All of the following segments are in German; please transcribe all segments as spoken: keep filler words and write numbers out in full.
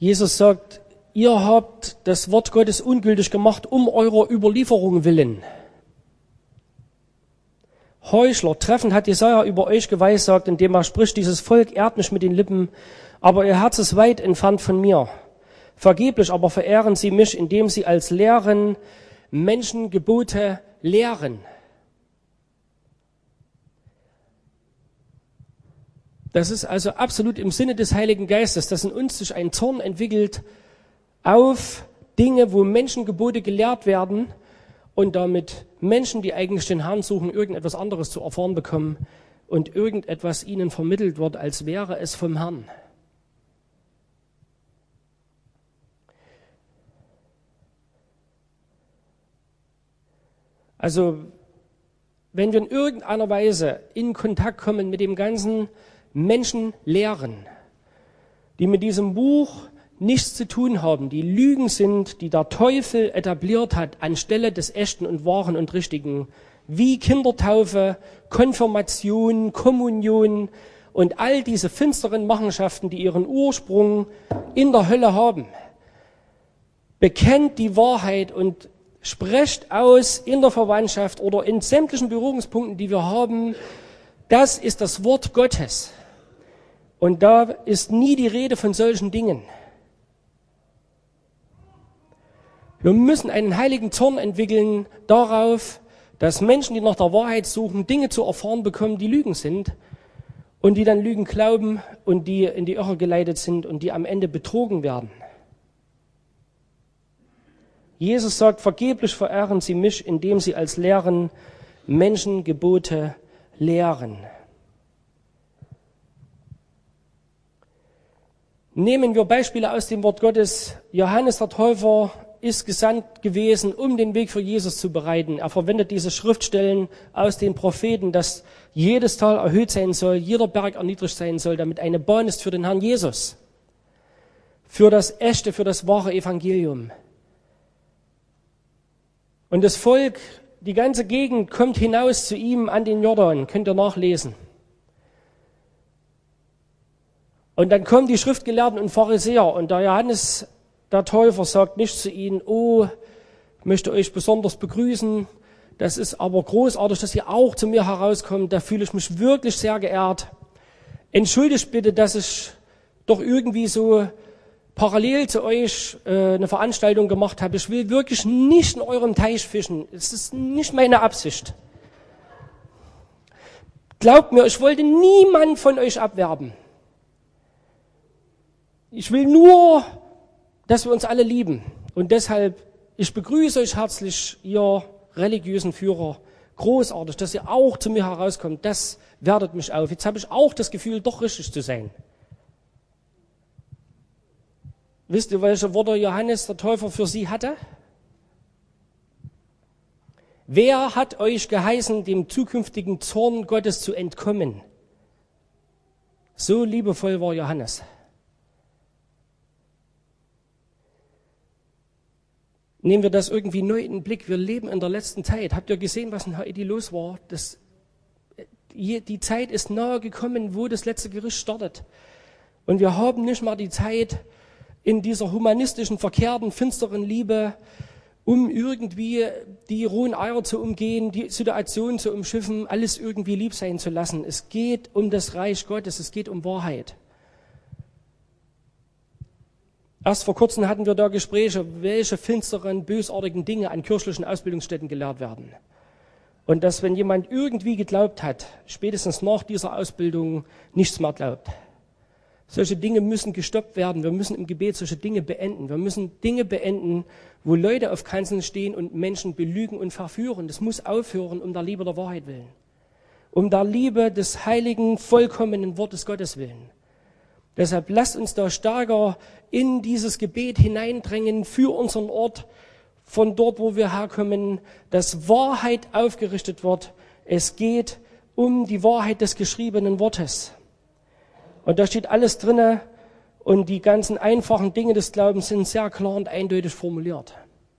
Jesus sagt, ihr habt das Wort Gottes ungültig gemacht, um eurer Überlieferung willen. Heuchler, treffend hat Jesaja über euch geweissagt, indem er spricht, dieses Volk ehrt mich mit den Lippen, aber ihr Herz ist weit entfernt von mir. Vergeblich aber verehren sie mich, indem sie als Lehren Menschengebote lehren. Das ist also absolut im Sinne des Heiligen Geistes, dass in uns sich ein Zorn entwickelt auf Dinge, wo Menschengebote gelehrt werden und damit Menschen, die eigentlich den Herrn suchen, irgendetwas anderes zu erfahren bekommen und irgendetwas ihnen vermittelt wird, als wäre es vom Herrn. Also, wenn wir in irgendeiner Weise in Kontakt kommen mit dem ganzen Menschenlehren, die mit diesem Buch nichts zu tun haben, die Lügen sind, die der Teufel etabliert hat anstelle des Echten und Wahren und Richtigen, wie Kindertaufe, Konfirmation, Kommunion und all diese finsteren Machenschaften, die ihren Ursprung in der Hölle haben. Bekennt die Wahrheit und sprecht aus in der Verwandtschaft oder in sämtlichen Berührungspunkten, die wir haben. Das ist das Wort Gottes. Und da ist nie die Rede von solchen Dingen. Wir müssen einen heiligen Zorn entwickeln darauf, dass Menschen, die nach der Wahrheit suchen, Dinge zu erfahren bekommen, die Lügen sind und die dann Lügen glauben und die in die Irre geleitet sind und die am Ende betrogen werden. Jesus sagt, vergeblich verehren sie mich, indem sie als Lehren Menschengebote lehren. Nehmen wir Beispiele aus dem Wort Gottes. Johannes der Täufer ist gesandt gewesen, um den Weg für Jesus zu bereiten. Er verwendet diese Schriftstellen aus den Propheten, dass jedes Tal erhöht sein soll, jeder Berg erniedrigt sein soll, damit eine Bahn ist für den Herrn Jesus, für das echte, für das wahre Evangelium. Und das Volk, die ganze Gegend kommt hinaus zu ihm an den Jordan, könnt ihr nachlesen. Und dann kommen die Schriftgelehrten und Pharisäer und der Johannes, der Täufer, sagt nicht zu ihnen, oh, ich möchte euch besonders begrüßen, das ist aber großartig, dass ihr auch zu mir herauskommt, da fühle ich mich wirklich sehr geehrt. Entschuldigt bitte, dass ich doch irgendwie so parallel zu euch äh, eine Veranstaltung gemacht habe. Ich will wirklich nicht in eurem Teich fischen. Es ist nicht meine Absicht. Glaubt mir, ich wollte niemanden von euch abwerben. Ich will nur, dass wir uns alle lieben. Und deshalb, ich begrüße euch herzlich, ihr religiösen Führer. Großartig, dass ihr auch zu mir herauskommt. Das wertet mich auf. Jetzt habe ich auch das Gefühl, doch richtig zu sein. Wisst ihr, welche Worte Johannes der Täufer für sie hatte? Wer hat euch geheißen, dem zukünftigen Zorn Gottes zu entkommen? So liebevoll war Johannes. Nehmen wir das irgendwie neu in den Blick. Wir leben in der letzten Zeit. Habt ihr gesehen, was in Haiti los war? Das, die Zeit ist nahe gekommen, wo das letzte Gericht startet. Und wir haben nicht mal die Zeit, in dieser humanistischen, verkehrten, finsteren Liebe, um irgendwie die rohen Eier zu umgehen, die Situation zu umschiffen, alles irgendwie lieb sein zu lassen. Es geht um das Reich Gottes, es geht um Wahrheit. Erst vor kurzem hatten wir da Gespräche, welche finsteren, bösartigen Dinge an kirchlichen Ausbildungsstätten gelehrt werden. Und dass, wenn jemand irgendwie geglaubt hat, spätestens nach dieser Ausbildung nichts mehr glaubt. Solche Dinge müssen gestoppt werden. Wir müssen im Gebet solche Dinge beenden. Wir müssen Dinge beenden, wo Leute auf Kanzeln stehen und Menschen belügen und verführen. Das muss aufhören, um der Liebe der Wahrheit willen. Um der Liebe des heiligen, vollkommenen Wortes Gottes willen. Deshalb lasst uns da stärker in dieses Gebet hineindrängen für unseren Ort, von dort, wo wir herkommen, dass Wahrheit aufgerichtet wird. Es geht um die Wahrheit des geschriebenen Wortes. Und da steht alles drinne und die ganzen einfachen Dinge des Glaubens sind sehr klar und eindeutig formuliert.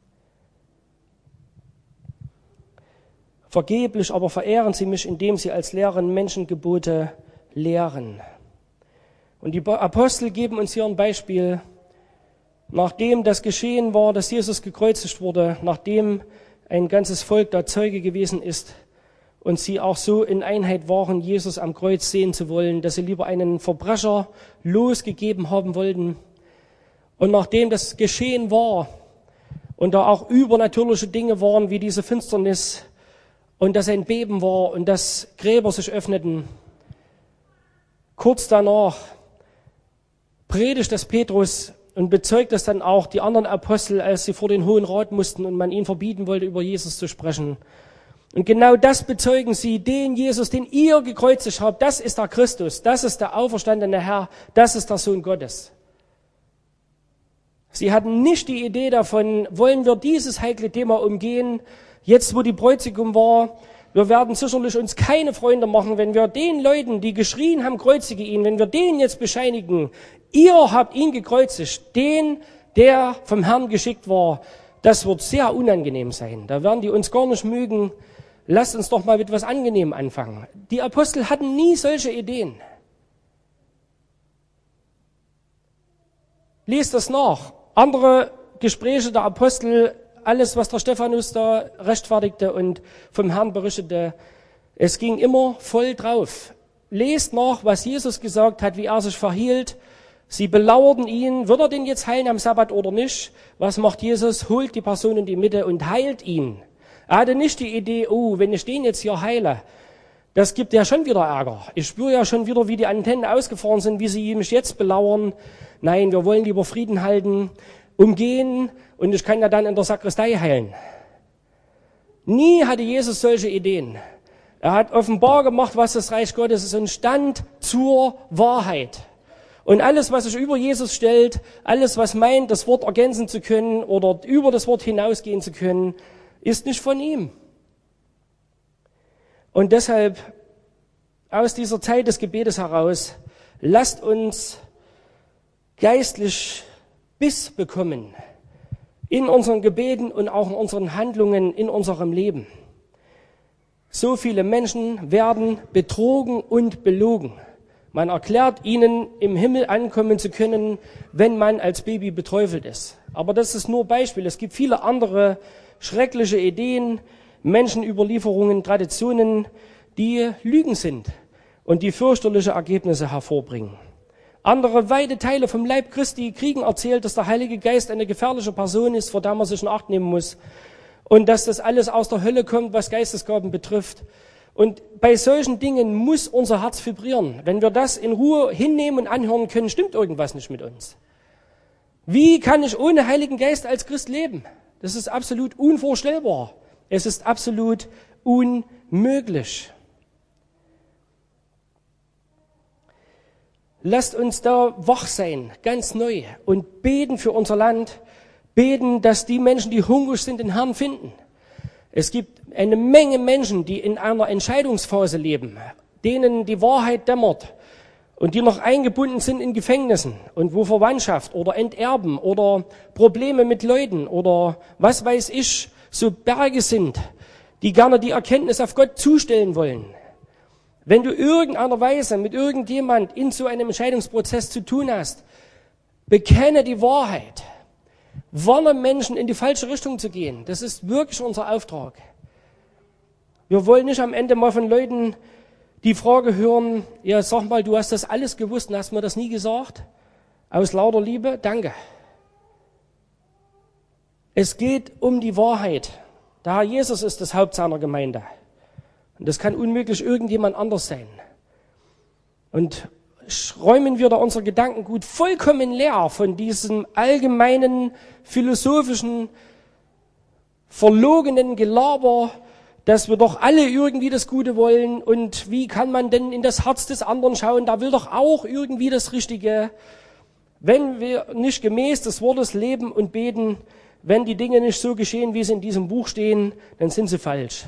Vergeblich aber verehren sie mich, indem sie als Lehren Menschengebote lehren. Und die Apostel geben uns hier ein Beispiel, Nachdem das geschehen war, dass Jesus gekreuzigt wurde, nachdem ein ganzes Volk da Zeuge gewesen ist und sie auch so in Einheit waren, Jesus am Kreuz sehen zu wollen, dass sie lieber einen Verbrecher losgegeben haben wollten. Und nachdem das geschehen war und da auch übernatürliche Dinge waren, wie diese Finsternis und dass ein Beben war und dass Gräber sich öffneten, kurz danach predigt das Petrus und bezeugt das dann auch die anderen Apostel, als sie vor den Hohen Rat mussten und man ihnen verbieten wollte, über Jesus zu sprechen. Und genau das bezeugen sie, den Jesus, den ihr gekreuzigt habt, das ist der Christus, das ist der auferstandene Herr, das ist der Sohn Gottes. Sie hatten nicht die Idee davon, wollen wir dieses heikle Thema umgehen, jetzt wo die Bräutigung war. Wir werden sicherlich uns keine Freunde machen, wenn wir den Leuten, die geschrien haben, kreuzige ihn, wenn wir denen jetzt bescheinigen, ihr habt ihn gekreuzigt, den, der vom Herrn geschickt war. Das wird sehr unangenehm sein. Da werden die uns gar nicht mögen. Lasst uns doch mal mit etwas Angenehmem anfangen. Die Apostel hatten nie solche Ideen. Lest das nach. Andere Gespräche der Apostel, alles, was der Stephanus da rechtfertigte und vom Herrn berichtete, es ging immer voll drauf. Lest nach, was Jesus gesagt hat, wie er sich verhielt. Sie belauerten ihn, wird er denn jetzt heilen am Sabbat oder nicht? Was macht Jesus? Holt die Person in die Mitte und heilt ihn. Er hatte nicht die Idee, oh, wenn ich den jetzt hier heile, das gibt ja schon wieder Ärger. Ich spüre ja schon wieder, wie die Antennen ausgefahren sind, wie sie mich jetzt belauern. Nein, wir wollen lieber Frieden halten, umgehen und ich kann ja dann in der Sakristei heilen. Nie hatte Jesus solche Ideen. Er hat offenbar gemacht, was das Reich Gottes ist und stand zur Wahrheit. Und alles, was sich über Jesus stellt, alles, was meint, das Wort ergänzen zu können oder über das Wort hinausgehen zu können, ist nicht von ihm. Und deshalb aus dieser Zeit des Gebetes heraus, lasst uns geistlich Biss bekommen in unseren Gebeten und auch in unseren Handlungen, in unserem Leben. So viele Menschen werden betrogen und belogen. Man erklärt ihnen, im Himmel ankommen zu können, wenn man als Baby beträufelt ist. Aber das ist nur Beispiel. Es gibt viele andere schreckliche Ideen, Menschenüberlieferungen, Traditionen, die Lügen sind und die fürchterliche Ergebnisse hervorbringen. Andere weite Teile vom Leib Christi kriegen erzählt, dass der Heilige Geist eine gefährliche Person ist, vor der man sich in Acht nehmen muss. Und dass das alles aus der Hölle kommt, was Geistesgaben betrifft. Und bei solchen Dingen muss unser Herz vibrieren. Wenn wir das in Ruhe hinnehmen und anhören können, stimmt irgendwas nicht mit uns. Wie kann ich ohne Heiligen Geist als Christ leben? Das ist absolut unvorstellbar. Es ist absolut unmöglich. Lasst uns da wach sein, ganz neu, und beten für unser Land, beten, dass die Menschen, die hungrig sind, den Herrn finden. Es gibt eine Menge Menschen, die in einer Entscheidungsphase leben, denen die Wahrheit dämmert und die noch eingebunden sind in Gefängnissen und wo Verwandtschaft oder Enterben oder Probleme mit Leuten oder was weiß ich, so Berge sind, die gerne die Erkenntnis auf Gott zustellen wollen. Wenn du irgendeiner Weise mit irgendjemand in so einem Entscheidungsprozess zu tun hast, bekenne die Wahrheit. Warne Menschen, in die falsche Richtung zu gehen. Das ist wirklich unser Auftrag. Wir wollen nicht am Ende mal von Leuten die Frage hören, ja, sag mal, du hast das alles gewusst und hast mir das nie gesagt? Aus lauter Liebe? Danke. Es geht um die Wahrheit. Der Herr Jesus ist das Haupt seiner Gemeinde. Und das kann unmöglich irgendjemand anders sein. Und räumen wir da unser Gedankengut vollkommen leer von diesem allgemeinen, philosophischen, verlogenen Gelaber, dass wir doch alle irgendwie das Gute wollen und wie kann man denn in das Herz des anderen schauen, da will doch auch irgendwie das Richtige. Wenn wir nicht gemäß des Wortes leben und beten, wenn die Dinge nicht so geschehen, wie sie in diesem Buch stehen, dann sind sie falsch.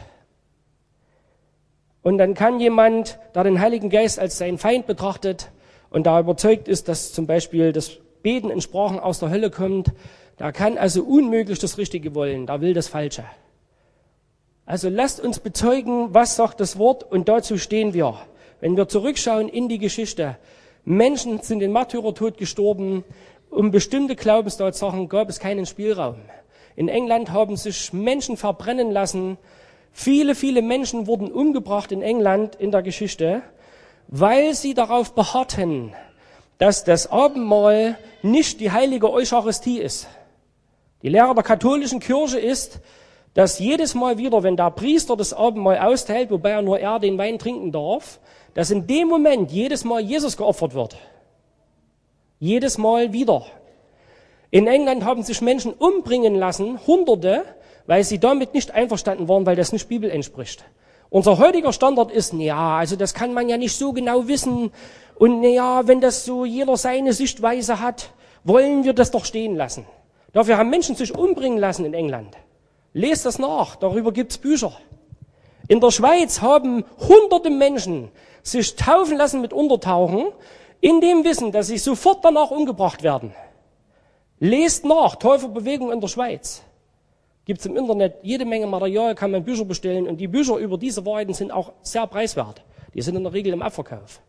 Und dann kann jemand, der den Heiligen Geist als seinen Feind betrachtet und da überzeugt ist, dass zum Beispiel das Beten in Sprachen aus der Hölle kommt, da kann also unmöglich das Richtige wollen, da will das Falsche. Also lasst uns bezeugen, was sagt das Wort und dazu stehen wir. Wenn wir zurückschauen in die Geschichte, Menschen sind den Märtyrertod gestorben. Um bestimmte Glaubenstatsachen gab es keinen Spielraum. In England haben sich Menschen verbrennen lassen. Viele, viele Menschen wurden umgebracht in England in der Geschichte, weil sie darauf beharrten, dass das Abendmahl nicht die heilige Eucharistie ist. Die Lehre der katholischen Kirche ist, dass jedes Mal wieder, wenn der Priester das Abendmahl austeilt, wobei er nur er den Wein trinken darf, dass in dem Moment jedes Mal Jesus geopfert wird. Jedes Mal wieder. In England haben sich Menschen umbringen lassen, Hunderte, weil sie damit nicht einverstanden waren, weil das nicht Bibel entspricht. Unser heutiger Standard ist, ja, also das kann man ja nicht so genau wissen. Und ja, wenn das so jeder seine Sichtweise hat, wollen wir das doch stehen lassen. Dafür haben Menschen sich umbringen lassen in England. Lest das nach, darüber gibt's Bücher. In der Schweiz haben hunderte Menschen sich taufen lassen mit Untertauchen, in dem Wissen, dass sie sofort danach umgebracht werden. Lest nach, Täuferbewegung in der Schweiz. Gibt's im Internet jede Menge Material, kann man Bücher bestellen. Und die Bücher über diese Wahrheiten sind auch sehr preiswert. Die sind in der Regel im Abverkauf.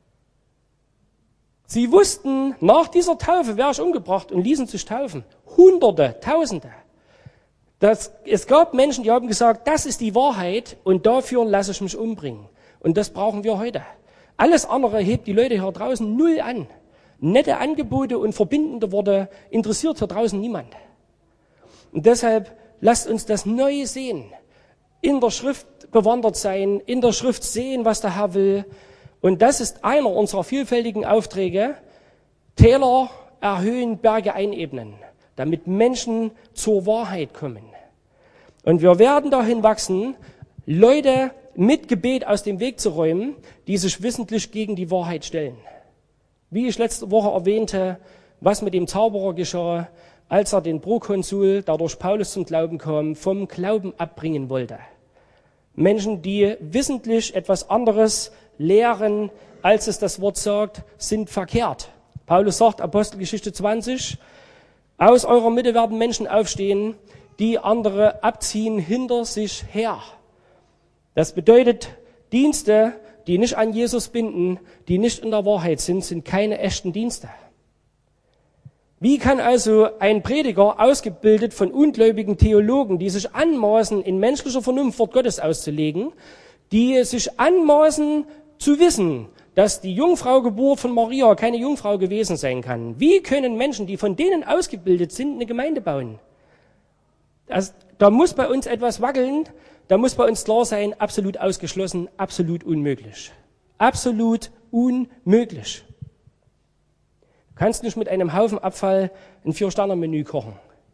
Sie wussten, nach dieser Taufe wäre ich umgebracht und ließen sich taufen. Hunderte, Tausende. Das, es gab Menschen, die haben gesagt, das ist die Wahrheit und dafür lasse ich mich umbringen. Und das brauchen wir heute. Alles andere hebt die Leute hier draußen null an. Nette Angebote und verbindende Worte interessiert hier draußen niemand. Und deshalb lasst uns das neu sehen. In der Schrift bewandert sein, in der Schrift sehen, was der Herr will. Und das ist einer unserer vielfältigen Aufträge. Täler erhöhen, Berge einebnen, damit Menschen zur Wahrheit kommen. Und wir werden dahin wachsen, Leute mit Gebet aus dem Weg zu räumen, die sich wissentlich gegen die Wahrheit stellen. Wie ich letzte Woche erwähnte, was mit dem Zauberer geschah, als er den Prokonsul, der durch Paulus zum Glauben kam, vom Glauben abbringen wollte. Menschen, die wissentlich etwas anderes lehren, als es das Wort sagt, sind verkehrt. Paulus sagt, Apostelgeschichte zwanzig, aus eurer Mitte werden Menschen aufstehen, die andere abziehen hinter sich her. Das bedeutet, Dienste, die nicht an Jesus binden, die nicht in der Wahrheit sind, sind keine echten Dienste. Wie kann also ein Prediger, ausgebildet von ungläubigen Theologen, die sich anmaßen, in menschlicher Vernunft Wort Gottes auszulegen, die sich anmaßen zu wissen, dass die Jungfraugeburt von Maria keine Jungfrau gewesen sein kann, wie können Menschen, die von denen ausgebildet sind, eine Gemeinde bauen? Das, da muss bei uns etwas wackeln, da muss bei uns klar sein, absolut ausgeschlossen, absolut unmöglich. Absolut unmöglich. Du kannst nicht mit einem Haufen Abfall ein Vier-Sterne-Menü kochen.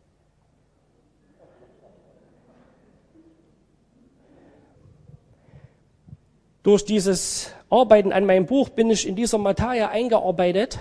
Durch dieses Arbeiten an meinem Buch bin ich in dieser Materie eingearbeitet.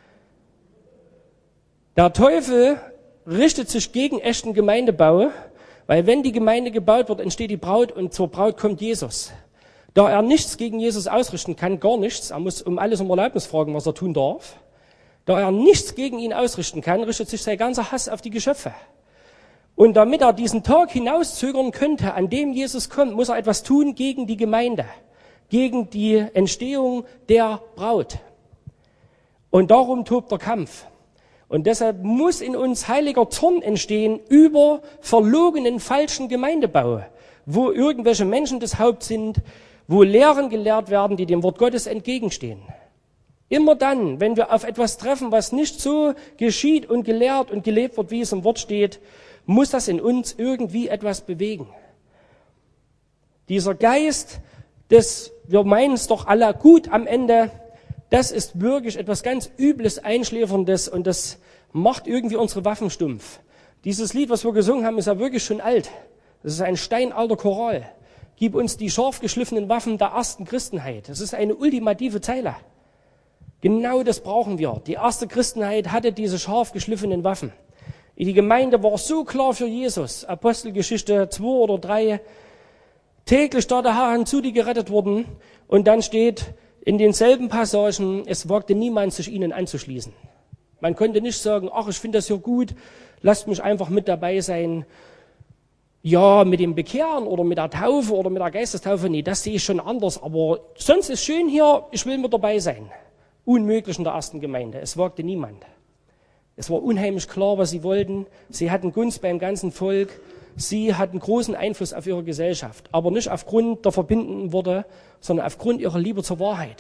Der Teufel richtet sich gegen echten Gemeindebau, weil wenn die Gemeinde gebaut wird, entsteht die Braut und zur Braut kommt Jesus. Da er nichts gegen Jesus ausrichten kann, gar nichts, er muss um alles um Erlaubnis fragen, was er tun darf. Da er nichts gegen ihn ausrichten kann, richtet sich sein ganzer Hass auf die Geschöpfe. Und damit er diesen Tag hinauszögern könnte, an dem Jesus kommt, muss er etwas tun gegen die Gemeinde, gegen die Entstehung der Braut. Und darum tobt der Kampf. Und deshalb muss in uns heiliger Zorn entstehen über verlogenen, falschen Gemeindebau, wo irgendwelche Menschen das Haupt sind, wo Lehren gelehrt werden, die dem Wort Gottes entgegenstehen. Immer dann, wenn wir auf etwas treffen, was nicht so geschieht und gelehrt und gelebt wird, wie es im Wort steht, muss das in uns irgendwie etwas bewegen. Dieser Geist des, wir meinen es doch alle gut am Ende, das ist wirklich etwas ganz Übles, Einschläferndes und das macht irgendwie unsere Waffen stumpf. Dieses Lied, was wir gesungen haben, ist ja wirklich schon alt. Das ist ein steinalter Choral. Gib uns die scharf geschliffenen Waffen der ersten Christenheit. Das ist eine ultimative Zeile. Genau das brauchen wir. Die erste Christenheit hatte diese scharf geschliffenen Waffen. Die Gemeinde war so klar für Jesus. Apostelgeschichte zwei oder drei. Täglich da der Herr hinzu, die gerettet wurden. Und dann steht in denselben Passagen, es wagte niemand, sich ihnen anzuschließen. Man konnte nicht sagen, ach, ich finde das hier gut, lasst mich einfach mit dabei sein. Ja, mit dem Bekehren oder mit der Taufe oder mit der Geistestaufe, nee, das sehe ich schon anders. Aber sonst ist schön hier, ich will mit dabei sein. Unmöglich in der ersten Gemeinde. Es wagte niemand. Es war unheimlich klar, was sie wollten. Sie hatten Gunst beim ganzen Volk. Sie hatten großen Einfluss auf ihre Gesellschaft. Aber nicht aufgrund der verbindenden Worte, sondern aufgrund ihrer Liebe zur Wahrheit.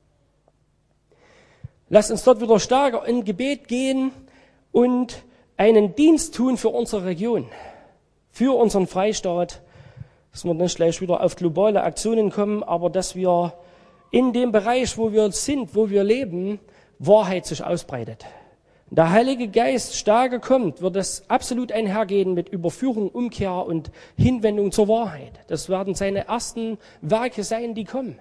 Lasst uns dort wieder stärker in Gebet gehen und einen Dienst tun für unsere Region, für unseren Freistaat, dass wir nicht gleich wieder auf globale Aktionen kommen, aber dass wir in dem Bereich, wo wir sind, wo wir leben, Wahrheit sich ausbreitet. Wenn der Heilige Geist stärker kommt, wird es absolut einhergehen mit Überführung, Umkehr und Hinwendung zur Wahrheit. Das werden seine ersten Werke sein, die kommen.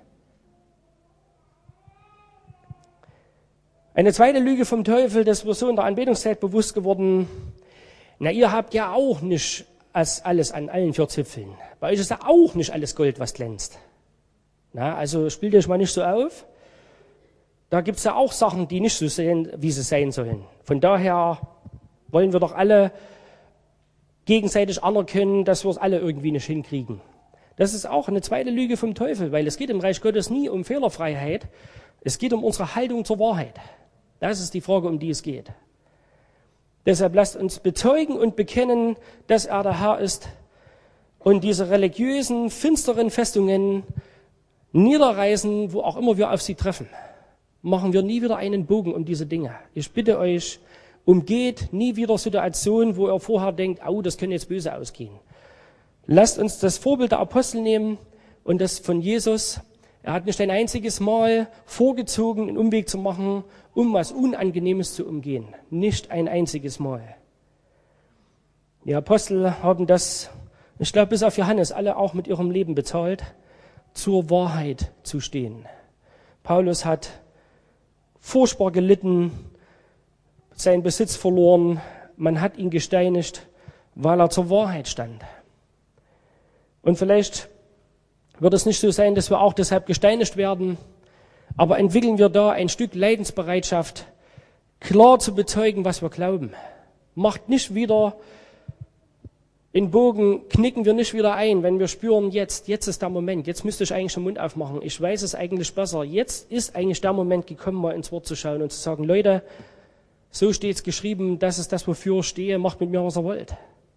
Eine zweite Lüge vom Teufel, das wir so in der Anbetungszeit bewusst geworden, na, ihr habt ja auch nicht alles an allen vier Zipfeln. Bei euch ist ja auch nicht alles Gold, was glänzt. Na, also spielt euch mal nicht so auf. Da gibt's ja auch Sachen, die nicht so sind, wie sie sein sollen. Von daher wollen wir doch alle gegenseitig anerkennen, dass wir es alle irgendwie nicht hinkriegen. Das ist auch eine zweite Lüge vom Teufel, weil es geht im Reich Gottes nie um Fehlerfreiheit. Es geht um unsere Haltung zur Wahrheit. Das ist die Frage, um die es geht. Deshalb lasst uns bezeugen und bekennen, dass er der Herr ist und diese religiösen, finsteren Festungen niederreißen, wo auch immer wir auf sie treffen. Machen wir nie wieder einen Bogen um diese Dinge. Ich bitte euch, umgeht nie wieder Situationen, wo ihr vorher denkt, au, das könnte jetzt böse ausgehen. Lasst uns das Vorbild der Apostel nehmen und das von Jesus. Er hat nicht ein einziges Mal vorgezogen, einen Umweg zu machen, um was Unangenehmes zu umgehen. Nicht ein einziges Mal. Die Apostel haben das, ich glaube bis auf Johannes, alle auch mit ihrem Leben bezahlt, zur Wahrheit zu stehen. Paulus hat furchtbar gelitten, seinen Besitz verloren, man hat ihn gesteinigt, weil er zur Wahrheit stand. Und vielleicht wird es nicht so sein, dass wir auch deshalb gesteinigt werden, aber entwickeln wir da ein Stück Leidensbereitschaft, klar zu bezeugen, was wir glauben. Macht nicht wieder in Bogen, knicken wir nicht wieder ein, wenn wir spüren, jetzt, jetzt ist der Moment, jetzt müsste ich eigentlich den Mund aufmachen, ich weiß es eigentlich besser, jetzt ist eigentlich der Moment gekommen, mal ins Wort zu schauen und zu sagen, Leute, so steht es geschrieben, das ist das, wofür ich stehe, macht mit mir, was ihr wollt.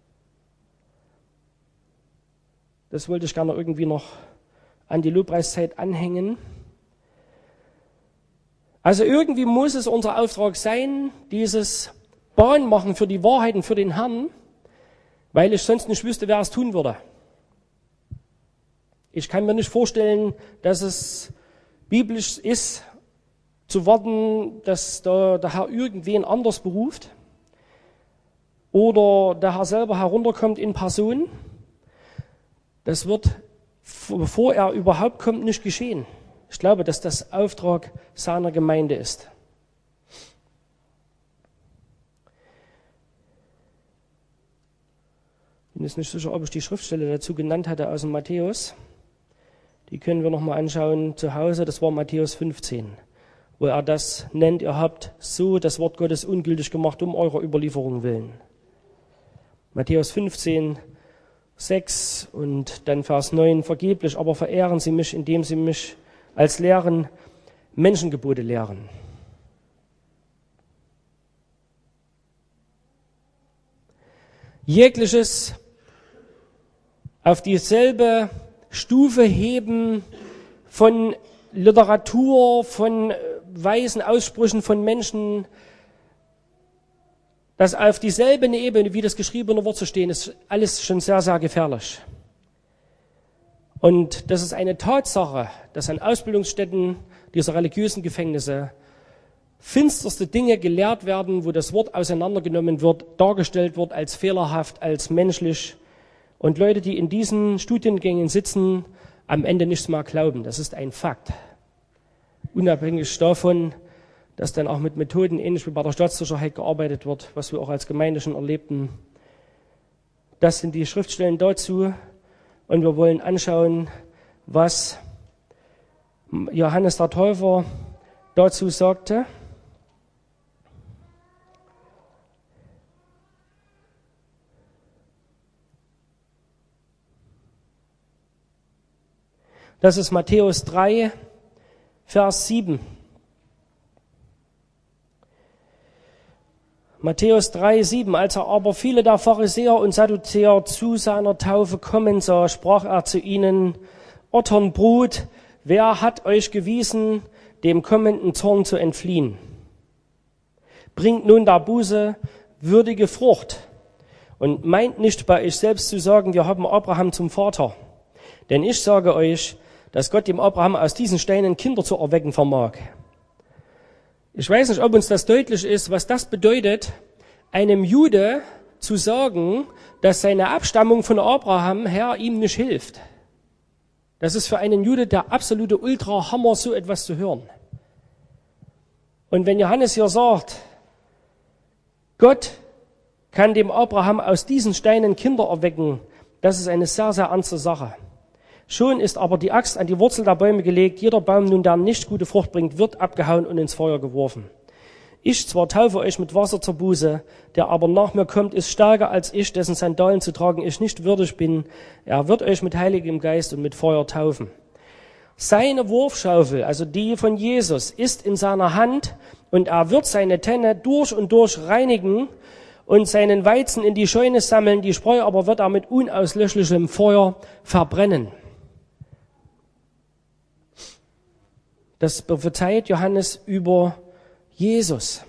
Das wollte ich gerne irgendwie noch an die Lobpreiszeit anhängen. Also irgendwie muss es unser Auftrag sein, dieses Bahn machen für die Wahrheiten, für den Herrn, weil ich sonst nicht wüsste, wer es tun würde. Ich kann mir nicht vorstellen, dass es biblisch ist, zu warten, dass da der Herr irgendwen anders beruft oder der Herr selber herunterkommt in Person. Das wird, bevor er überhaupt kommt, nicht geschehen. Ich glaube, dass das Auftrag seiner Gemeinde ist. Ich bin jetzt nicht sicher, ob ich die Schriftstelle dazu genannt hatte aus dem Matthäus. Die können wir nochmal anschauen zu Hause. Das war Matthäus fünfzehn, wo er das nennt, ihr habt so das Wort Gottes ungültig gemacht, um eurer Überlieferung willen. Matthäus fünfzehn, sechs und dann Vers neun, vergeblich, aber verehren sie mich, indem sie mich als Lehren Menschengebote lehren. Jegliches auf dieselbe Stufe heben von Literatur, von weisen Aussprüchen von Menschen, das auf dieselbe Ebene wie das geschriebene Wort zu stehen, ist alles schon sehr, sehr gefährlich. Und das ist eine Tatsache, dass an Ausbildungsstätten dieser religiösen Gefängnisse finsterste Dinge gelehrt werden, wo das Wort auseinandergenommen wird, dargestellt wird als fehlerhaft, als menschlich. Und Leute, die in diesen Studiengängen sitzen, am Ende nichts mehr glauben. Das ist ein Fakt. Unabhängig davon, dass dann auch mit Methoden ähnlich wie bei der Staatssicherheit gearbeitet wird, was wir auch als Gemeinde schon erlebten. Das sind die Schriftstellen dazu. Und wir wollen anschauen, was Johannes der Täufer dazu sagte. Das ist Matthäus drei, Vers sieben. Matthäus drei, sieben. Als er aber viele der Pharisäer und Sadduzäer zu seiner Taufe kommen sah, sprach er zu ihnen: Otternbrut, wer hat euch gewiesen, dem kommenden Zorn zu entfliehen? Bringt nun der Buße würdige Frucht und meint nicht bei euch selbst zu sagen, wir haben Abraham zum Vater. Denn ich sage euch, dass Gott dem Abraham aus diesen Steinen Kinder zu erwecken vermag. Ich weiß nicht, ob uns das deutlich ist, was das bedeutet, einem Jude zu sagen, dass seine Abstammung von Abraham her ihm nicht hilft. Das ist für einen Jude der absolute Ultra-Hammer, so etwas zu hören. Und wenn Johannes hier sagt, Gott kann dem Abraham aus diesen Steinen Kinder erwecken, das ist eine sehr, sehr ernste Sache. Schon ist aber die Axt an die Wurzel der Bäume gelegt. Jeder Baum nun, der nicht gute Frucht bringt, wird abgehauen und ins Feuer geworfen. Ich zwar taufe euch mit Wasser zur Buße, der aber nach mir kommt, ist stärker als ich, dessen Sandalen zu tragen ich nicht würdig bin. Er wird euch mit Heiligem Geist und mit Feuer taufen. Seine Wurfschaufel, also die von Jesus, ist in seiner Hand und er wird seine Tenne durch und durch reinigen und seinen Weizen in die Scheune sammeln, die Spreu aber wird er mit unauslöschlichem Feuer verbrennen. Das prophezeit Johannes über Jesus.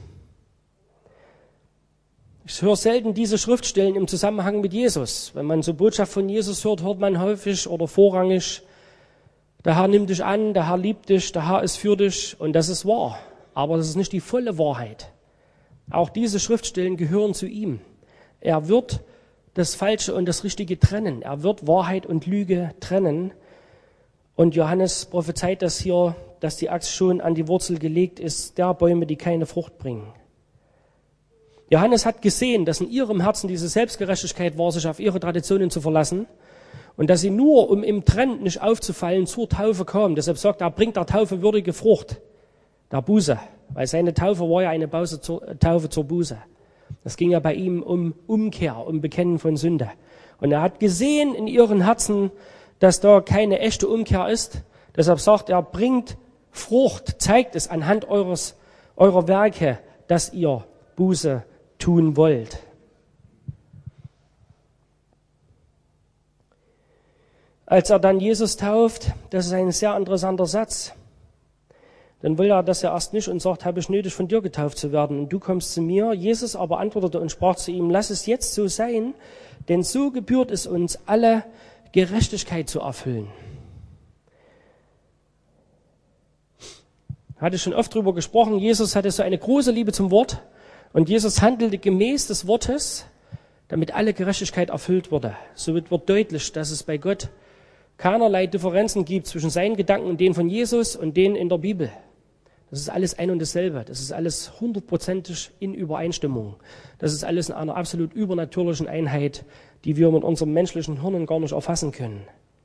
Ich höre selten diese Schriftstellen im Zusammenhang mit Jesus. Wenn man so Botschaft von Jesus hört, hört man häufig oder vorrangig, der Herr nimmt dich an, der Herr liebt dich, der Herr ist für dich, und das ist wahr. Aber das ist nicht die volle Wahrheit. Auch diese Schriftstellen gehören zu ihm. Er wird das Falsche und das Richtige trennen. Er wird Wahrheit und Lüge trennen. Und Johannes prophezeit das hier, dass die Axt schon an die Wurzel gelegt ist, der Bäume, die keine Frucht bringen. Johannes hat gesehen, dass in ihrem Herzen diese Selbstgerechtigkeit war, sich auf ihre Traditionen zu verlassen und dass sie nur, um im Trend nicht aufzufallen, zur Taufe kam. Deshalb sagt er, bringt der Taufe würdige Frucht, der Buße, weil seine Taufe war ja eine Taufe zur Buße. Das ging ja bei ihm um Umkehr, um Bekennen von Sünde. Und er hat gesehen in ihren Herzen, dass da keine echte Umkehr ist. Deshalb sagt er, bringt Frucht, zeigt es anhand eures, eurer Werke, dass ihr Buße tun wollt. Als er dann Jesus tauft, das ist ein sehr interessanter Satz, dann will er das ja erst nicht und sagt, habe ich nötig, von dir getauft zu werden, und du kommst zu mir. Jesus aber antwortete und sprach zu ihm, lass es jetzt so sein, denn so gebührt es uns, alle Gerechtigkeit zu erfüllen. Hatte ich schon oft drüber gesprochen, Jesus hatte so eine große Liebe zum Wort und Jesus handelte gemäß des Wortes, damit alle Gerechtigkeit erfüllt wurde. Somit wird deutlich, dass es bei Gott keinerlei Differenzen gibt zwischen seinen Gedanken und denen von Jesus und denen in der Bibel. Das ist alles ein und dasselbe. Das ist alles hundertprozentig in Übereinstimmung. Das ist alles in einer absolut übernatürlichen Einheit, die wir mit unserem menschlichen Hirn gar nicht erfassen können.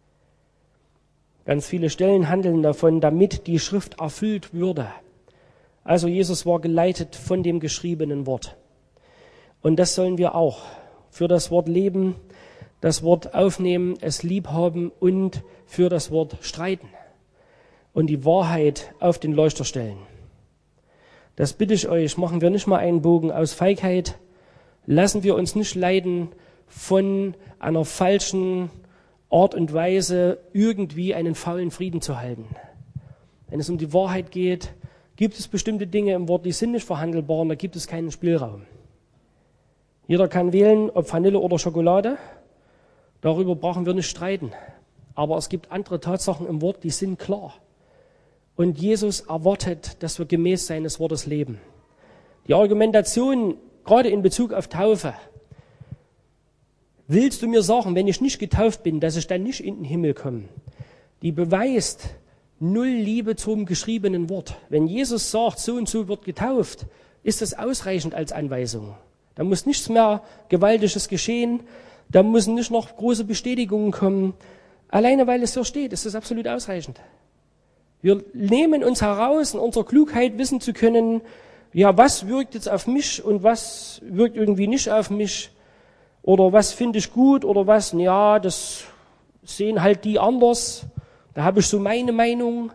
Ganz viele Stellen handeln davon, damit die Schrift erfüllt würde. Also Jesus war geleitet von dem geschriebenen Wort. Und das sollen wir auch für das Wort leben, das Wort aufnehmen, es lieb haben und für das Wort streiten und die Wahrheit auf den Leuchter stellen. Das bitte ich euch, machen wir nicht mal einen Bogen aus Feigheit, lassen wir uns nicht leiden von einer falschen Art und Weise, irgendwie einen faulen Frieden zu halten. Wenn es um die Wahrheit geht, gibt es bestimmte Dinge im Wort, die sind nicht verhandelbar und da gibt es keinen Spielraum. Jeder kann wählen, ob Vanille oder Schokolade. Darüber brauchen wir nicht streiten. Aber es gibt andere Tatsachen im Wort, die sind klar. Und Jesus erwartet, dass wir gemäß seines Wortes leben. Die Argumentation, gerade in Bezug auf Taufe, willst du mir sagen, wenn ich nicht getauft bin, dass ich dann nicht in den Himmel komme? Die beweist null Liebe zum geschriebenen Wort. Wenn Jesus sagt, so und so wird getauft, ist das ausreichend als Anweisung. Da muss nichts mehr Gewaltiges geschehen, da müssen nicht noch große Bestätigungen kommen. Alleine weil es so steht, ist das absolut ausreichend. Wir nehmen uns heraus, in unserer Klugheit wissen zu können, ja, was wirkt jetzt auf mich und was wirkt irgendwie nicht auf mich. Oder was finde ich gut oder was, ja, das sehen halt die anders. Da habe ich so meine Meinung.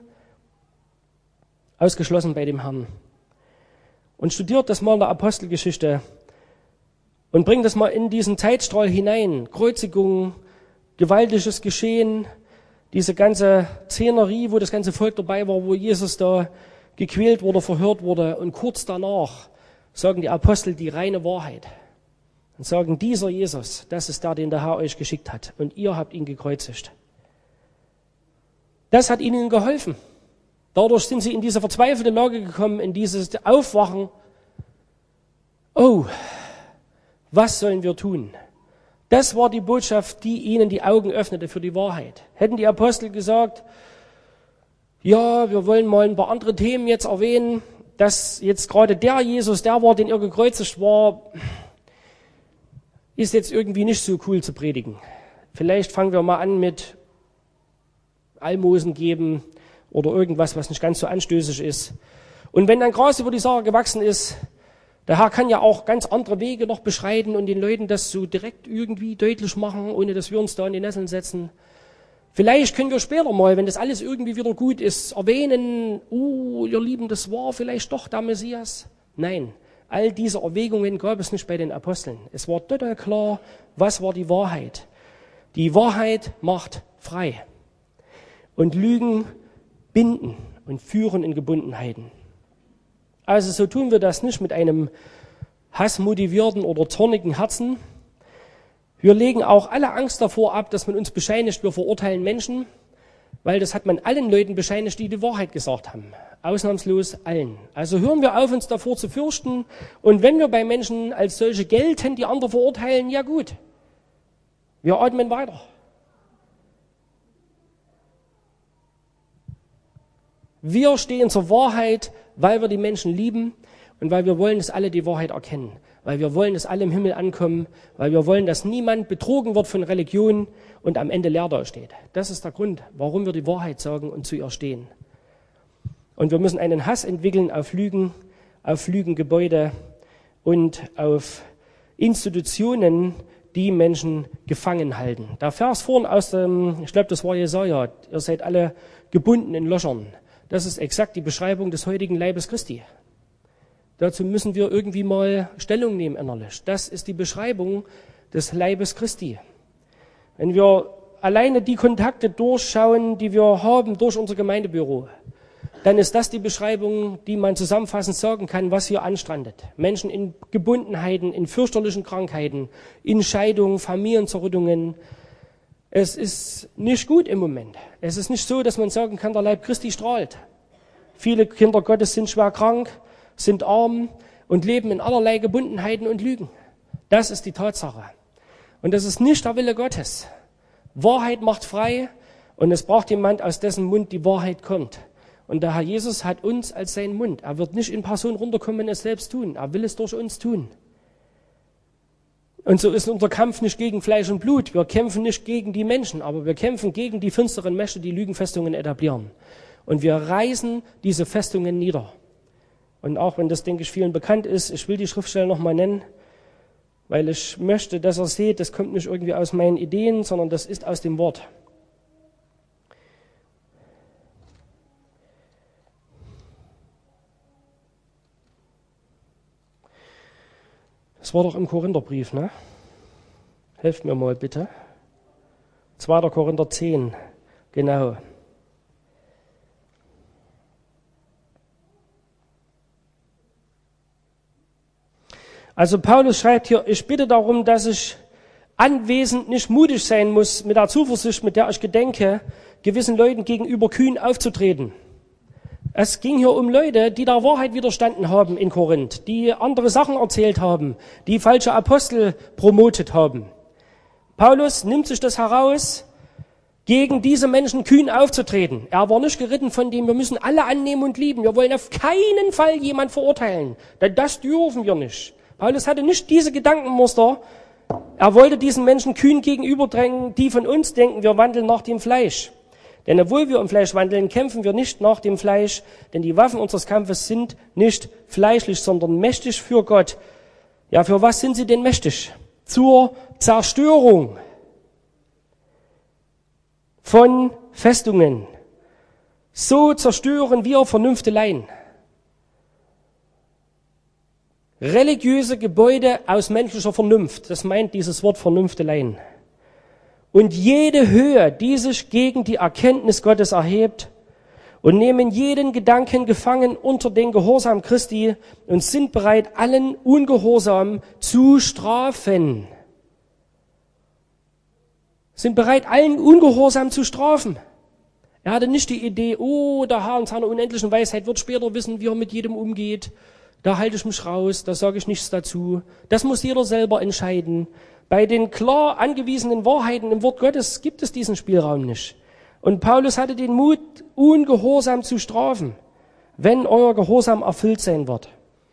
Ausgeschlossen bei dem Herrn. Und studiert das mal in der Apostelgeschichte. Und bring das mal in diesen Zeitstrahl hinein. Kreuzigung, gewaltiges Geschehen, diese ganze Szenerie, wo das ganze Volk dabei war, wo Jesus da gequält wurde, verhört wurde. Und kurz danach sagen die Apostel die reine Wahrheit. Und sagen, dieser Jesus, das ist der, den der Herr euch geschickt hat. Und ihr habt ihn gekreuzigt. Das hat ihnen geholfen. Dadurch sind sie in diese verzweifelte Lage gekommen, in dieses Aufwachen. Oh, was sollen wir tun? Das war die Botschaft, die ihnen die Augen öffnete für die Wahrheit. Hätten die Apostel gesagt, ja, wir wollen mal ein paar andere Themen jetzt erwähnen, dass jetzt gerade der Jesus, der war, den ihr gekreuzigt war, ist jetzt irgendwie nicht so cool zu predigen. Vielleicht fangen wir mal an mit Almosen geben oder irgendwas, was nicht ganz so anstößig ist. Und wenn dann Gras über die Sache gewachsen ist, der Herr kann ja auch ganz andere Wege noch beschreiten und den Leuten das so direkt irgendwie deutlich machen, ohne dass wir uns da in die Nesseln setzen. Vielleicht können wir später mal, wenn das alles irgendwie wieder gut ist, erwähnen, oh, ihr Lieben, das war vielleicht doch der Messias. Nein, all diese Erwägungen gab es nicht bei den Aposteln. Es war total klar, was war die Wahrheit. Die Wahrheit macht frei. Und Lügen binden und führen in Gebundenheiten. Also so tun wir das nicht mit einem hassmotivierten oder zornigen Herzen. Wir legen auch alle Angst davor ab, dass man uns bescheinigt, wir verurteilen Menschen, weil das hat man allen Leuten bescheinigt, die die Wahrheit gesagt haben. Ausnahmslos allen. Also hören wir auf, uns davor zu fürchten. Und wenn wir bei Menschen als solche gelten, die andere verurteilen, ja gut. Wir atmen weiter. Wir stehen zur Wahrheit, weil wir die Menschen lieben und weil wir wollen, dass alle die Wahrheit erkennen. Weil wir wollen, dass alle im Himmel ankommen. Weil wir wollen, dass niemand betrogen wird von Religion und am Ende leer dasteht. Das ist der Grund, warum wir die Wahrheit sagen und zu ihr stehen. Und wir müssen einen Hass entwickeln auf Lügen, auf Lügengebäude und auf Institutionen, die Menschen gefangen halten. Der Vers vorhin aus dem, ich glaube, das war Jesaja, ihr seid alle gebunden in Löchern. Das ist exakt die Beschreibung des heutigen Leibes Christi. Dazu müssen wir irgendwie mal Stellung nehmen innerlich. Das ist die Beschreibung des Leibes Christi. Wenn wir alleine die Kontakte durchschauen, die wir haben durch unser Gemeindebüro, dann ist das die Beschreibung, die man zusammenfassend sagen kann, was hier anstrandet. Menschen in Gebundenheiten, in fürchterlichen Krankheiten, in Scheidungen, Familienzerrüttungen. Es ist nicht gut im Moment. Es ist nicht so, dass man sagen kann, der Leib Christi strahlt. Viele Kinder Gottes sind schwer krank, sind arm und leben in allerlei Gebundenheiten und Lügen. Das ist die Tatsache. Und das ist nicht der Wille Gottes. Wahrheit macht frei und es braucht jemand, aus dessen Mund die Wahrheit kommt. Und der Herr Jesus hat uns als seinen Mund. Er wird nicht in Person runterkommen und es selbst tun. Er will es durch uns tun. Und so ist unser Kampf nicht gegen Fleisch und Blut. Wir kämpfen nicht gegen die Menschen, aber wir kämpfen gegen die finsteren Mächte, die Lügenfestungen etablieren. Und wir reißen diese Festungen nieder. Und auch wenn das, denke ich, vielen bekannt ist, ich will die Schriftstelle nochmal nennen, weil ich möchte, dass ihr seht, das kommt nicht irgendwie aus meinen Ideen, sondern das ist aus dem Wort. Das war doch im Korintherbrief, ne? Helft mir mal bitte. zweiter Korinther zehn, genau. Also Paulus schreibt hier, ich bitte darum, dass ich anwesend nicht mutig sein muss, mit der Zuversicht, mit der ich gedenke, gewissen Leuten gegenüber kühn aufzutreten. Es ging hier um Leute, die der Wahrheit widerstanden haben in Korinth, die andere Sachen erzählt haben, die falsche Apostel promotet haben. Paulus nimmt sich das heraus, gegen diese Menschen kühn aufzutreten. Er war nicht geritten von dem, wir müssen alle annehmen und lieben. Wir wollen auf keinen Fall jemand verurteilen, denn das dürfen wir nicht. Paulus hatte nicht diese Gedankenmuster. Er wollte diesen Menschen kühn gegenüberdrängen, die von uns denken, wir wandeln nach dem Fleisch. Denn obwohl wir im Fleisch wandeln, kämpfen wir nicht nach dem Fleisch, denn die Waffen unseres Kampfes sind nicht fleischlich, sondern mächtig für Gott. Ja, für was sind sie denn mächtig? Zur Zerstörung von Festungen. So zerstören wir Vernunfteleien. religiöse Gebäude aus menschlicher Vernunft. Das meint dieses Wort Vernunfteleien. Und jede Höhe, die sich gegen die Erkenntnis Gottes erhebt, und nehmen jeden Gedanken gefangen unter den Gehorsam Christi und sind bereit, allen Ungehorsam zu strafen. Sind bereit, allen Ungehorsam zu strafen. Er hatte nicht die Idee, oh, der Herr in seiner unendlichen Weisheit wird später wissen, wie er mit jedem umgeht. Da halte ich mich raus, da sage ich nichts dazu. Das muss jeder selber entscheiden. Bei den klar angewiesenen Wahrheiten im Wort Gottes gibt es diesen Spielraum nicht. Und Paulus hatte den Mut, Ungehorsam zu strafen, wenn euer Gehorsam erfüllt sein wird.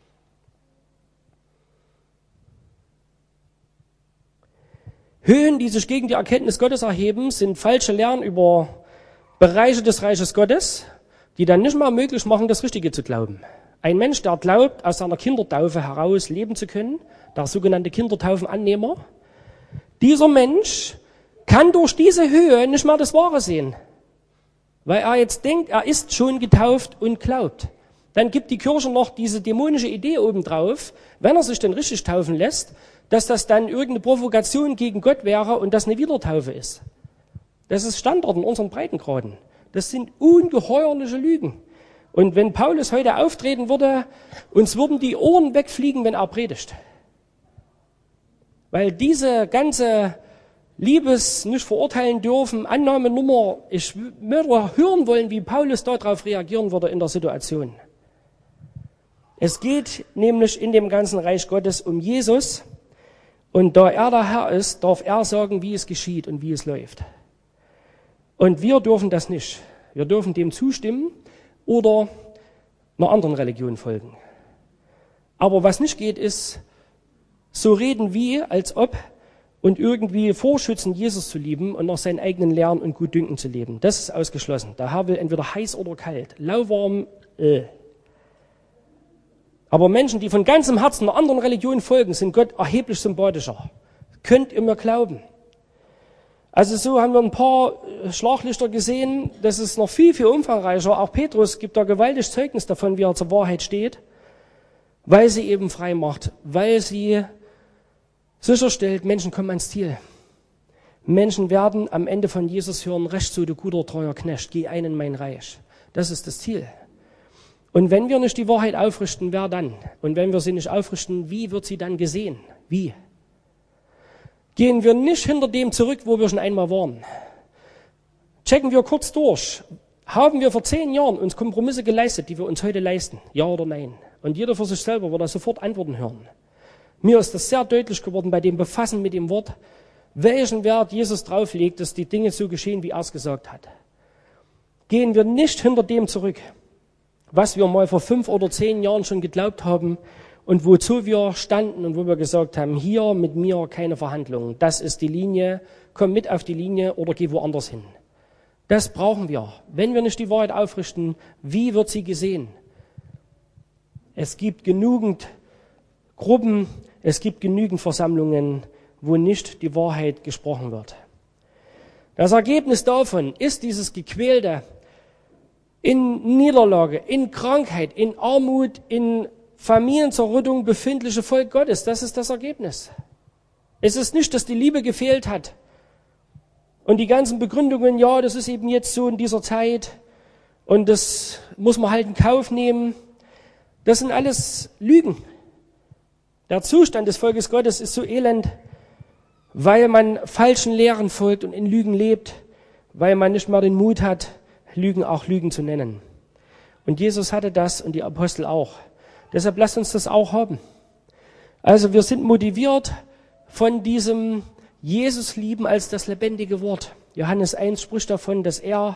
Höhen, die sich gegen die Erkenntnis Gottes erheben, sind falsche Lehren über Bereiche des Reiches Gottes, die dann nicht mal möglich machen, das Richtige zu glauben. Ein Mensch, der glaubt, aus seiner Kindertaufe heraus leben zu können, der sogenannte Kindertaufenannehmer, dieser Mensch kann durch diese Höhe nicht mehr das Wahre sehen, weil er jetzt denkt, er ist schon getauft und glaubt. Dann gibt die Kirche noch diese dämonische Idee obendrauf, wenn er sich denn richtig taufen lässt, dass das dann irgendeine Provokation gegen Gott wäre und das eine Wiedertaufe ist. Das ist Standard in unseren Breitengraden. Das sind ungeheuerliche Lügen. Und wenn Paulus heute auftreten würde, uns würden die Ohren wegfliegen, wenn er predigt. Weil diese ganze Liebes nicht verurteilen dürfen, Annahmenummer, ich würde hören wollen, wie Paulus darauf reagieren würde in der Situation. Es geht nämlich in dem ganzen Reich Gottes um Jesus und da er der Herr ist, darf er sagen, wie es geschieht und wie es läuft. Und wir dürfen das nicht. Wir dürfen dem zustimmen oder einer anderen Religion folgen. Aber was nicht geht, ist so reden wie, als ob und irgendwie vorschützen, Jesus zu lieben und nach seinen eigenen Lehren und Gutdünken zu leben. Das ist ausgeschlossen. Der Herr will entweder heiß oder kalt, lauwarm, äh. Aber Menschen, die von ganzem Herzen einer anderen Religion folgen, sind Gott erheblich sympathischer. Könnt ihr mir glauben? Also so haben wir ein paar Schlaglichter gesehen. Das ist noch viel, viel umfangreicher. Auch Petrus gibt da gewaltig Zeugnis davon, wie er zur Wahrheit steht, weil sie eben frei macht, weil sie sicherstellt, Menschen kommen ans Ziel. Menschen werden am Ende von Jesus hören, recht so, du guter, treuer Knecht, geh ein in mein Reich. Das ist das Ziel. Und wenn wir nicht die Wahrheit aufrichten, wer dann? Und wenn wir sie nicht aufrichten, wie wird sie dann gesehen? Wie? Gehen wir nicht hinter dem zurück, wo wir schon einmal waren. Checken wir kurz durch. Haben wir vor zehn Jahren uns Kompromisse geleistet, die wir uns heute leisten? Ja oder nein? Und jeder für sich selber wird da sofort Antworten hören. Mir ist das sehr deutlich geworden bei dem Befassen mit dem Wort, welchen Wert Jesus drauflegt, dass die Dinge so geschehen, wie er es gesagt hat. Gehen wir nicht hinter dem zurück, was wir mal vor fünf oder zehn Jahren schon geglaubt haben und wozu wir standen und wo wir gesagt haben, hier mit mir keine Verhandlungen. Das ist die Linie, komm mit auf die Linie oder geh woanders hin. Das brauchen wir. Wenn wir nicht die Wahrheit aufrichten, wie wird sie gesehen? Es gibt genügend Gruppen, es gibt genügend Versammlungen, wo nicht die Wahrheit gesprochen wird. Das Ergebnis davon ist dieses gequälte, in Niederlage, in Krankheit, in Armut, in Familienzerrüttung befindliche Volk Gottes. Das ist das Ergebnis. Es ist nicht, dass die Liebe gefehlt hat. Und die ganzen Begründungen, ja, das ist eben jetzt so in dieser Zeit und das muss man halt in Kauf nehmen. Das sind alles Lügen. Der Zustand des Volkes Gottes ist so elend, weil man falschen Lehren folgt und in Lügen lebt, weil man nicht mehr den Mut hat, Lügen auch Lügen zu nennen. Und Jesus hatte das und die Apostel auch. Deshalb lasst uns das auch haben. Also wir sind motiviert von diesem Jesus lieben als das lebendige Wort. Johannes eins spricht davon, dass er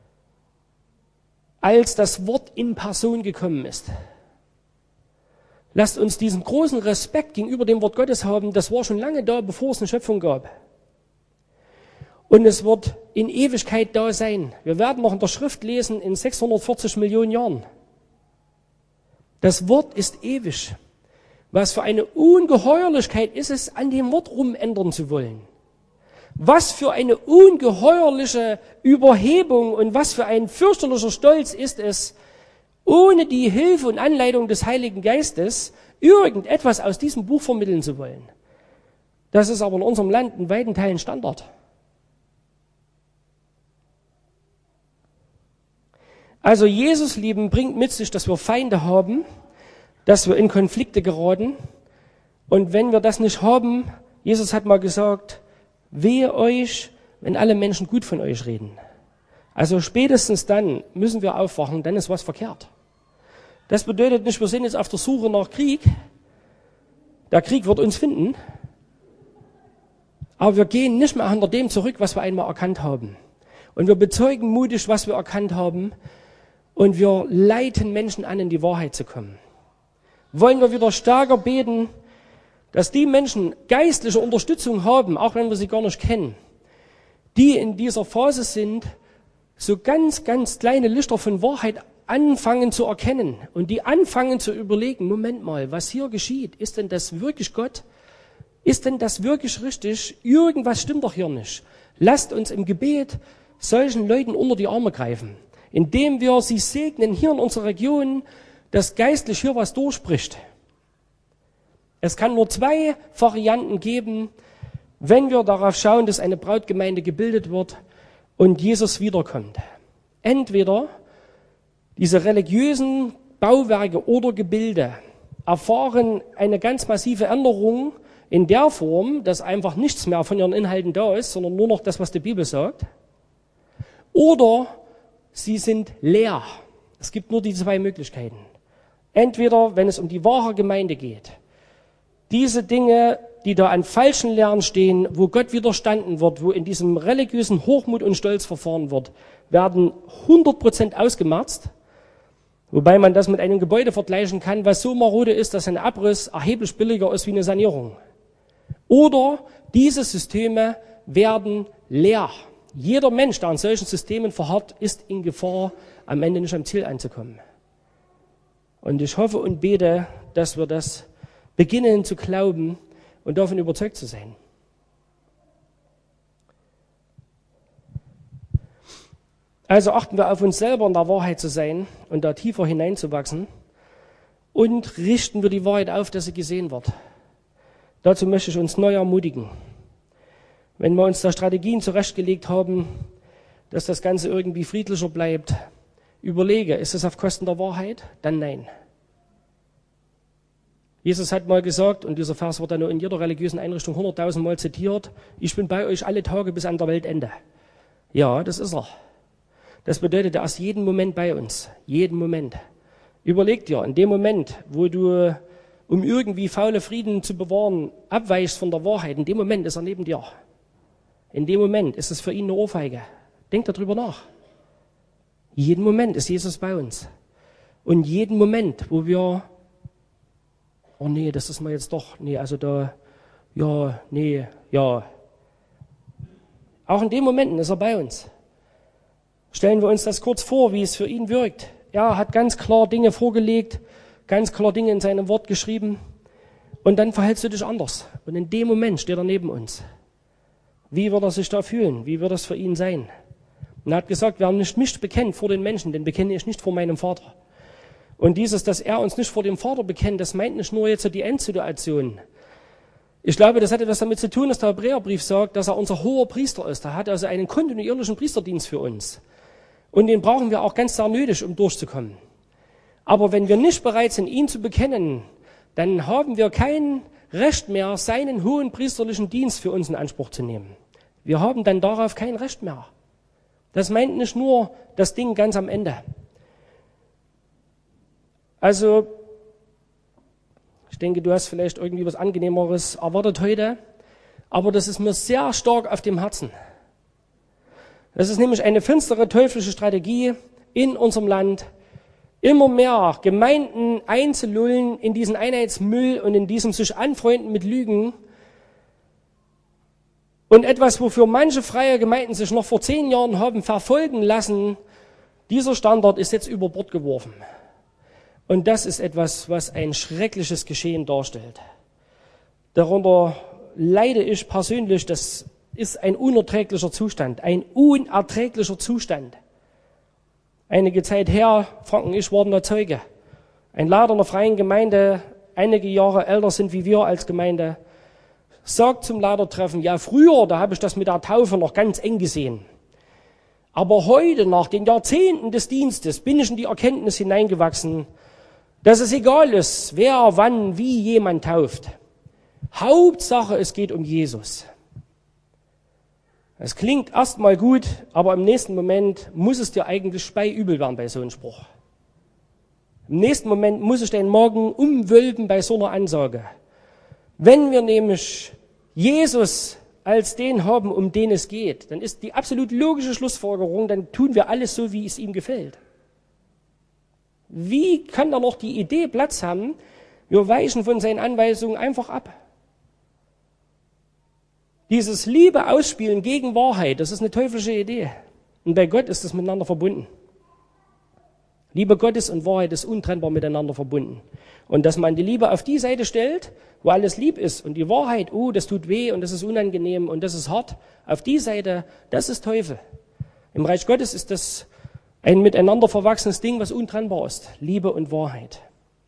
als das Wort in Person gekommen ist. Lasst uns diesen großen Respekt gegenüber dem Wort Gottes haben. Das war schon lange da, bevor es eine Schöpfung gab. Und es wird in Ewigkeit da sein. Wir werden noch in der Schrift lesen, in sechshundertvierzig Millionen Jahren. Das Wort ist ewig. Was für eine Ungeheuerlichkeit ist es, an dem Wort rumändern zu wollen. Was für eine ungeheuerliche Überhebung und was für ein fürchterlicher Stolz ist es, ohne die Hilfe und Anleitung des Heiligen Geistes irgendetwas aus diesem Buch vermitteln zu wollen. Das ist aber in unserem Land in weiten Teilen Standard. Also Jesus lieben bringt mit sich, dass wir Feinde haben, dass wir in Konflikte geraten. Und wenn wir das nicht haben, Jesus hat mal gesagt, wehe euch, wenn alle Menschen gut von euch reden. Also spätestens dann müssen wir aufwachen, dann ist was verkehrt. Das bedeutet nicht, wir sind jetzt auf der Suche nach Krieg. Der Krieg wird uns finden. Aber wir gehen nicht mehr hinter dem zurück, was wir einmal erkannt haben. Und wir bezeugen mutig, was wir erkannt haben. Und wir leiten Menschen an, in die Wahrheit zu kommen. Wollen wir wieder stärker beten, dass die Menschen geistliche Unterstützung haben, auch wenn wir sie gar nicht kennen, die in dieser Phase sind, so ganz, ganz kleine Lichter von Wahrheit anfangen zu erkennen und die anfangen zu überlegen, Moment mal, was hier geschieht, ist denn das wirklich Gott? Ist denn das wirklich richtig? Irgendwas stimmt doch hier nicht. Lasst uns im Gebet solchen Leuten unter die Arme greifen, indem wir sie segnen hier in unserer Region, dass geistlich hier was durchbricht. Es kann nur zwei Varianten geben, wenn wir darauf schauen, dass eine Brautgemeinde gebildet wird und Jesus wiederkommt. Entweder diese religiösen Bauwerke oder Gebilde erfahren eine ganz massive Änderung in der Form, dass einfach nichts mehr von ihren Inhalten da ist, sondern nur noch das, was die Bibel sagt. Oder sie sind leer. Es gibt nur diese zwei Möglichkeiten. Entweder, wenn es um die wahre Gemeinde geht, diese Dinge, die da an falschen Lehren stehen, wo Gott widerstanden wird, wo in diesem religiösen Hochmut und Stolz verfahren wird, werden hundert Prozent ausgemerzt, wobei man das mit einem Gebäude vergleichen kann, was so marode ist, dass ein Abriss erheblich billiger ist wie eine Sanierung. Oder diese Systeme werden leer. Jeder Mensch, der an solchen Systemen verharrt, ist in Gefahr, am Ende nicht am Ziel anzukommen. Und ich hoffe und bete, dass wir das beginnen zu glauben und davon überzeugt zu sein. Also achten wir auf uns selber, in der Wahrheit zu sein und da tiefer hineinzuwachsen und richten wir die Wahrheit auf, dass sie gesehen wird. Dazu möchte ich uns neu ermutigen. Wenn wir uns da Strategien zurechtgelegt haben, dass das Ganze irgendwie friedlicher bleibt, überlege, ist es auf Kosten der Wahrheit? Dann nein. Jesus hat mal gesagt, und dieser Vers wird dann in jeder religiösen Einrichtung hunderttausend Mal zitiert, ich bin bei euch alle Tage bis an der Weltende. Ja, das ist er. Das bedeutet, er ist jeden Moment bei uns. Jeden Moment. Überleg dir, in dem Moment, wo du, um irgendwie faule Frieden zu bewahren, abweichst von der Wahrheit, in dem Moment ist er neben dir. In dem Moment ist es für ihn eine Ohrfeige. Denk darüber nach. Jeden Moment ist Jesus bei uns. Und jeden Moment, wo wir, oh nee, das ist mir jetzt doch, nee, also da, ja, nee, ja. Auch in den Momenten ist er bei uns. Stellen wir uns das kurz vor, wie es für ihn wirkt. Er hat ganz klar Dinge vorgelegt, ganz klar Dinge in seinem Wort geschrieben und dann verhältst du dich anders. Und in dem Moment steht er neben uns. Wie wird er sich da fühlen? Wie wird es für ihn sein? Und er hat gesagt, wer nicht mich bekennt vor den Menschen, den bekenne ich nicht vor meinem Vater. Und dieses, dass er uns nicht vor dem Vater bekennt, das meint nicht nur jetzt die Endsituation. Ich glaube, das hat etwas damit zu tun, dass der Hebräerbrief sagt, dass er unser hoher Priester ist. Er hat also einen kontinuierlichen Priesterdienst für uns. Und den brauchen wir auch ganz sehr nötig, um durchzukommen. Aber wenn wir nicht bereit sind, ihn zu bekennen, dann haben wir kein Recht mehr, seinen hohen priesterlichen Dienst für uns in Anspruch zu nehmen. Wir haben dann darauf kein Recht mehr. Das meint nicht nur das Ding ganz am Ende. Also, ich denke, du hast vielleicht irgendwie was Angenehmeres erwartet heute, aber das ist mir sehr stark auf dem Herzen. Das ist nämlich eine finstere teuflische Strategie in unserem Land, immer mehr Gemeinden einzulullen in diesen Einheitsmüll und in diesem sich anfreunden mit Lügen. Und etwas, wofür manche freie Gemeinden sich noch vor zehn Jahren haben verfolgen lassen, dieser Standard ist jetzt über Bord geworfen. Und das ist etwas, was ein schreckliches Geschehen darstellt. Darunter leide ich persönlich, das ist ein unerträglicher Zustand, ein unerträglicher Zustand. Einige Zeit her, Frank und ich waren da Zeuge. Ein Leiter einer freien Gemeinde, einige Jahre älter sind wie wir als Gemeinde, sagt zum Leitertreffen, ja früher, da habe ich das mit der Taufe noch ganz eng gesehen. Aber heute, nach den Jahrzehnten des Dienstes, bin ich in die Erkenntnis hineingewachsen, dass es egal ist, wer, wann, wie jemand tauft. Hauptsache, es geht um Jesus. Es klingt erstmal gut, aber im nächsten Moment muss es dir eigentlich speiübel werden bei so einem Spruch. Im nächsten Moment muss ich den Magen umwölben bei so einer Ansage. Wenn wir nämlich Jesus als den haben, um den es geht, dann ist die absolut logische Schlussfolgerung, dann tun wir alles so, wie es ihm gefällt. Wie kann da noch die Idee Platz haben, wir weichen von seinen Anweisungen einfach ab? Dieses Liebe ausspielen gegen Wahrheit, das ist eine teuflische Idee. Und bei Gott ist es miteinander verbunden. Liebe Gottes und Wahrheit ist untrennbar miteinander verbunden. Und dass man die Liebe auf die Seite stellt, wo alles lieb ist, und die Wahrheit, oh, das tut weh und das ist unangenehm und das ist hart, auf die Seite, das ist Teufel. Im Reich Gottes ist das ein miteinander verwachsenes Ding, was untrennbar ist. Liebe und Wahrheit.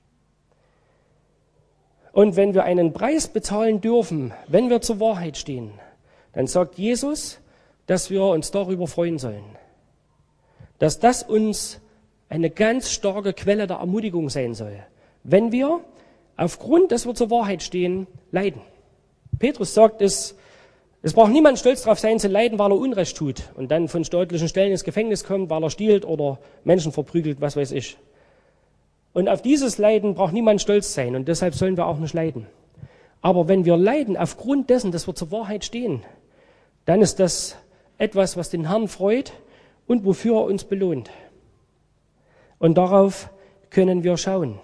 Und wenn wir einen Preis bezahlen dürfen, wenn wir zur Wahrheit stehen, dann sagt Jesus, dass wir uns darüber freuen sollen. Dass das uns eine ganz starke Quelle der Ermutigung sein soll, wenn wir aufgrund, dass wir zur Wahrheit stehen, leiden. Petrus sagt es, es braucht niemand stolz darauf sein zu leiden, weil er Unrecht tut und dann von staatlichen Stellen ins Gefängnis kommt, weil er stiehlt oder Menschen verprügelt, was weiß ich. Und auf dieses Leiden braucht niemand stolz sein und deshalb sollen wir auch nicht leiden. Aber wenn wir leiden aufgrund dessen, dass wir zur Wahrheit stehen, dann ist das etwas, was den Herrn freut und wofür er uns belohnt. Und darauf können wir schauen.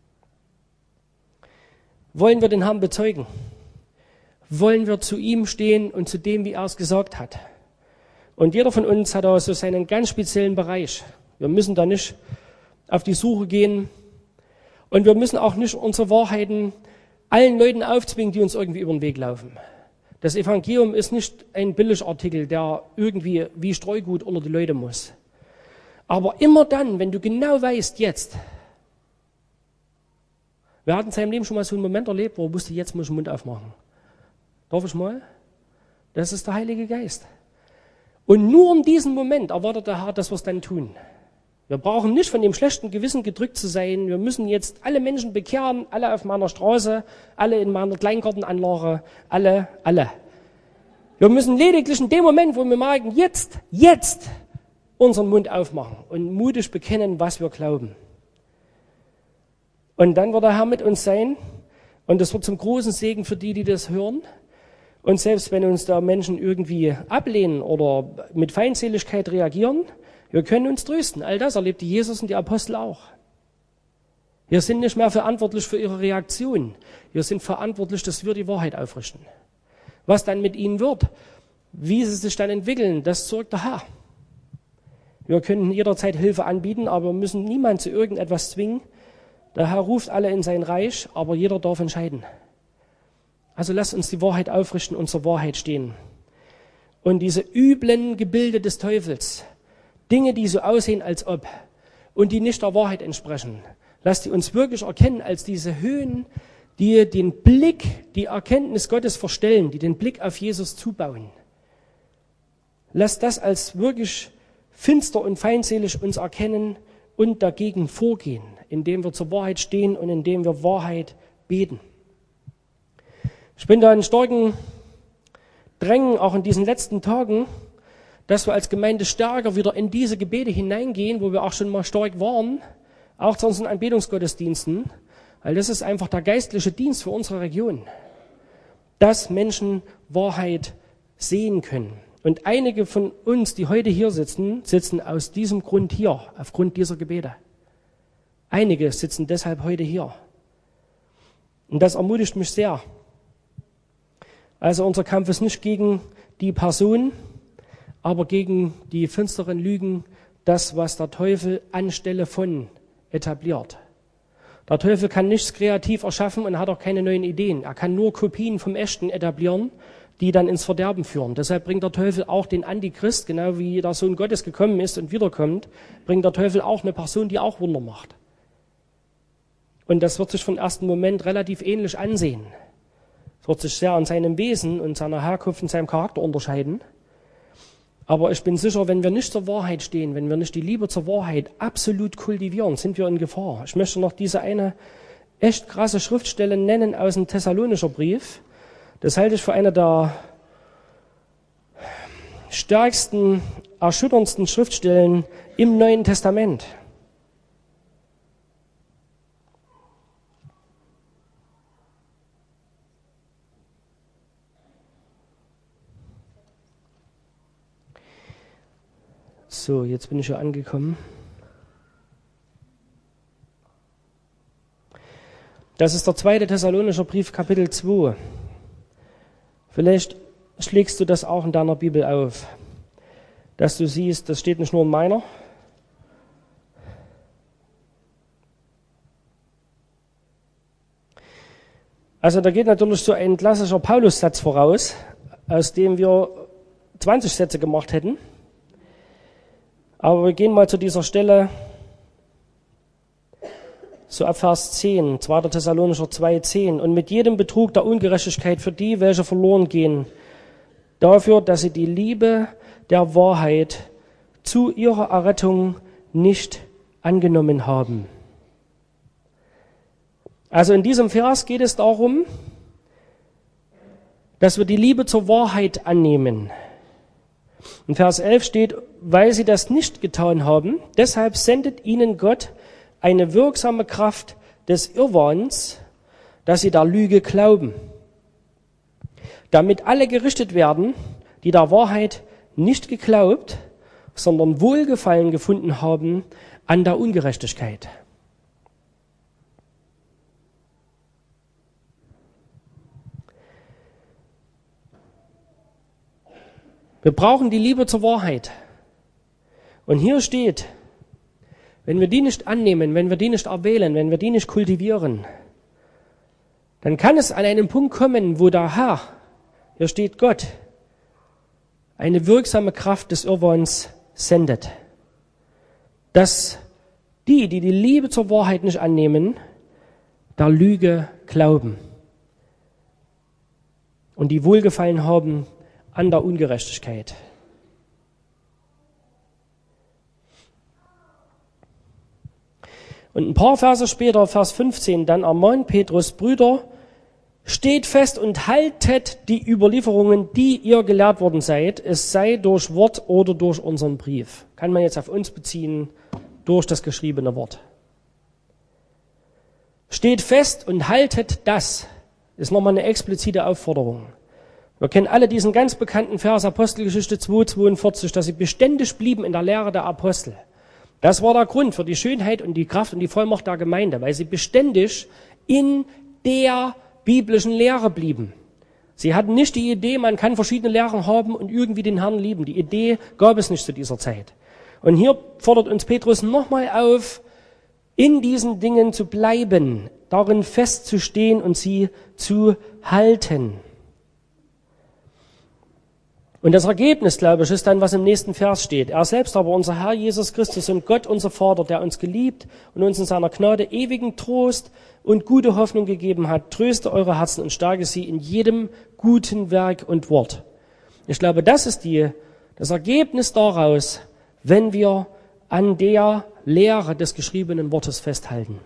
Wollen wir den Herrn bezeugen? Wollen wir zu ihm stehen und zu dem, wie er es gesagt hat? Und jeder von uns hat auch so seinen ganz speziellen Bereich. Wir müssen da nicht auf die Suche gehen und wir müssen auch nicht unsere Wahrheiten allen Leuten aufzwingen, die uns irgendwie über den Weg laufen. Das Evangelium ist nicht ein Billigartikel, der irgendwie wie Streugut unter die Leute muss. Aber immer dann, wenn du genau weißt, jetzt, wer hat in seinem Leben schon mal so einen Moment erlebt, wo er wusste, jetzt muss ich den Mund aufmachen? Darf ich mal? Das ist der Heilige Geist. Und nur in diesem Moment erwartet der Herr, dass wir es dann tun. Wir brauchen nicht von dem schlechten Gewissen gedrückt zu sein. Wir müssen jetzt alle Menschen bekehren, alle auf meiner Straße, alle in meiner Kleingartenanlage, alle, alle. Wir müssen lediglich in dem Moment, wo wir merken, jetzt, jetzt, unseren Mund aufmachen und mutig bekennen, was wir glauben. Und dann wird der Herr mit uns sein und das wird zum großen Segen für die, die das hören. Und selbst wenn uns da Menschen irgendwie ablehnen oder mit Feindseligkeit reagieren, wir können uns trösten. All das erlebte Jesus und die Apostel auch. Wir sind nicht mehr verantwortlich für ihre Reaktion. Wir sind verantwortlich, dass wir die Wahrheit aufrichten. Was dann mit ihnen wird, wie sie sich dann entwickeln, das sorgt der Herr. Wir können jederzeit Hilfe anbieten, aber wir müssen niemanden zu irgendetwas zwingen. Der Herr ruft alle in sein Reich, aber jeder darf entscheiden. Also lasst uns die Wahrheit aufrichten und zur Wahrheit stehen. Und diese üblen Gebilde des Teufels, Dinge, die so aussehen, als ob, und die nicht der Wahrheit entsprechen, lasst die uns wirklich erkennen als diese Höhen, die den Blick, die Erkenntnis Gottes verstellen, die den Blick auf Jesus zubauen. Lasst das als wirklich finster und feindselig uns erkennen und dagegen vorgehen, indem wir zur Wahrheit stehen und indem wir Wahrheit beten. Ich bin da in starken Drängen, auch in diesen letzten Tagen, dass wir als Gemeinde stärker wieder in diese Gebete hineingehen, wo wir auch schon mal stark waren, auch zu unseren Anbetungsgottesdiensten, weil das ist einfach der geistliche Dienst für unsere Region, dass Menschen Wahrheit sehen können. Und einige von uns, die heute hier sitzen, sitzen aus diesem Grund hier, aufgrund dieser Gebete. Einige sitzen deshalb heute hier. Und das ermutigt mich sehr. Also unser Kampf ist nicht gegen die Person, aber gegen die finsteren Lügen, das, was der Teufel anstelle von etabliert. Der Teufel kann nichts kreativ erschaffen und hat auch keine neuen Ideen. Er kann nur Kopien vom Echten etablieren, die dann ins Verderben führen. Deshalb bringt der Teufel auch den Antichrist, genau wie der Sohn Gottes gekommen ist und wiederkommt, bringt der Teufel auch eine Person, die auch Wunder macht. Und das wird sich vom ersten Moment relativ ähnlich ansehen. Es wird sich sehr an seinem Wesen und seiner Herkunft und seinem Charakter unterscheiden. Aber ich bin sicher, wenn wir nicht zur Wahrheit stehen, wenn wir nicht die Liebe zur Wahrheit absolut kultivieren, sind wir in Gefahr. Ich möchte noch diese eine echt krasse Schriftstelle nennen aus dem Thessalonischer Brief. Das halte ich für eine der stärksten, erschütterndsten Schriftstellen im Neuen Testament. So, jetzt bin ich hier angekommen. Das ist der zweite Thessalonischer Brief, Kapitel zwei. Vielleicht schlägst du das auch in deiner Bibel auf, dass du siehst, das steht nicht nur in meiner. Also da geht natürlich so ein klassischer Paulus-Satz voraus, aus dem wir zwanzig Sätze gemacht hätten. Aber wir gehen mal zu dieser Stelle, so ab Vers zehn, zweiter Thessalonicher zwei, zehn. Und mit jedem Betrug der Ungerechtigkeit für die, welche verloren gehen, dafür, dass sie die Liebe der Wahrheit zu ihrer Errettung nicht angenommen haben. Also in diesem Vers geht es darum, dass wir die Liebe zur Wahrheit annehmen. In Vers elf steht, weil sie das nicht getan haben, deshalb sendet ihnen Gott eine wirksame Kraft des Irrwahns, dass sie der Lüge glauben, damit alle gerichtet werden, die der Wahrheit nicht geglaubt, sondern Wohlgefallen gefunden haben an der Ungerechtigkeit. Wir brauchen die Liebe zur Wahrheit. Und hier steht, wenn wir die nicht annehmen, wenn wir die nicht erwählen, wenn wir die nicht kultivieren, dann kann es an einen Punkt kommen, wo der Herr, hier steht Gott, eine wirksame Kraft des Irrwahns sendet. Dass die, die die Liebe zur Wahrheit nicht annehmen, der Lüge glauben und die Wohlgefallen haben an der Ungerechtigkeit. Und ein paar Verse später, Vers fünfzehn, dann ermahnt Petrus, Brüder, steht fest und haltet die Überlieferungen, die ihr gelehrt worden seid, es sei durch Wort oder durch unseren Brief. Kann man jetzt auf uns beziehen, durch das geschriebene Wort. Steht fest und haltet das, ist nochmal eine explizite Aufforderung. Wir kennen alle diesen ganz bekannten Vers, Apostelgeschichte zwei, zweiundvierzig, dass sie beständig blieben in der Lehre der Apostel. Das war der Grund für die Schönheit und die Kraft und die Vollmacht der Gemeinde, weil sie beständig in der biblischen Lehre blieben. Sie hatten nicht die Idee, man kann verschiedene Lehren haben und irgendwie den Herrn lieben. Die Idee gab es nicht zu dieser Zeit. Und hier fordert uns Petrus nochmal auf, in diesen Dingen zu bleiben, darin festzustehen und sie zu halten. Und das Ergebnis, glaube ich, ist dann, was im nächsten Vers steht. Er selbst aber, unser Herr Jesus Christus und Gott, unser Vater, der uns geliebt und uns in seiner Gnade ewigen Trost und gute Hoffnung gegeben hat, tröste eure Herzen und stärke sie in jedem guten Werk und Wort. Ich glaube, das ist die, das Ergebnis daraus, wenn wir an der Lehre des geschriebenen Wortes festhalten.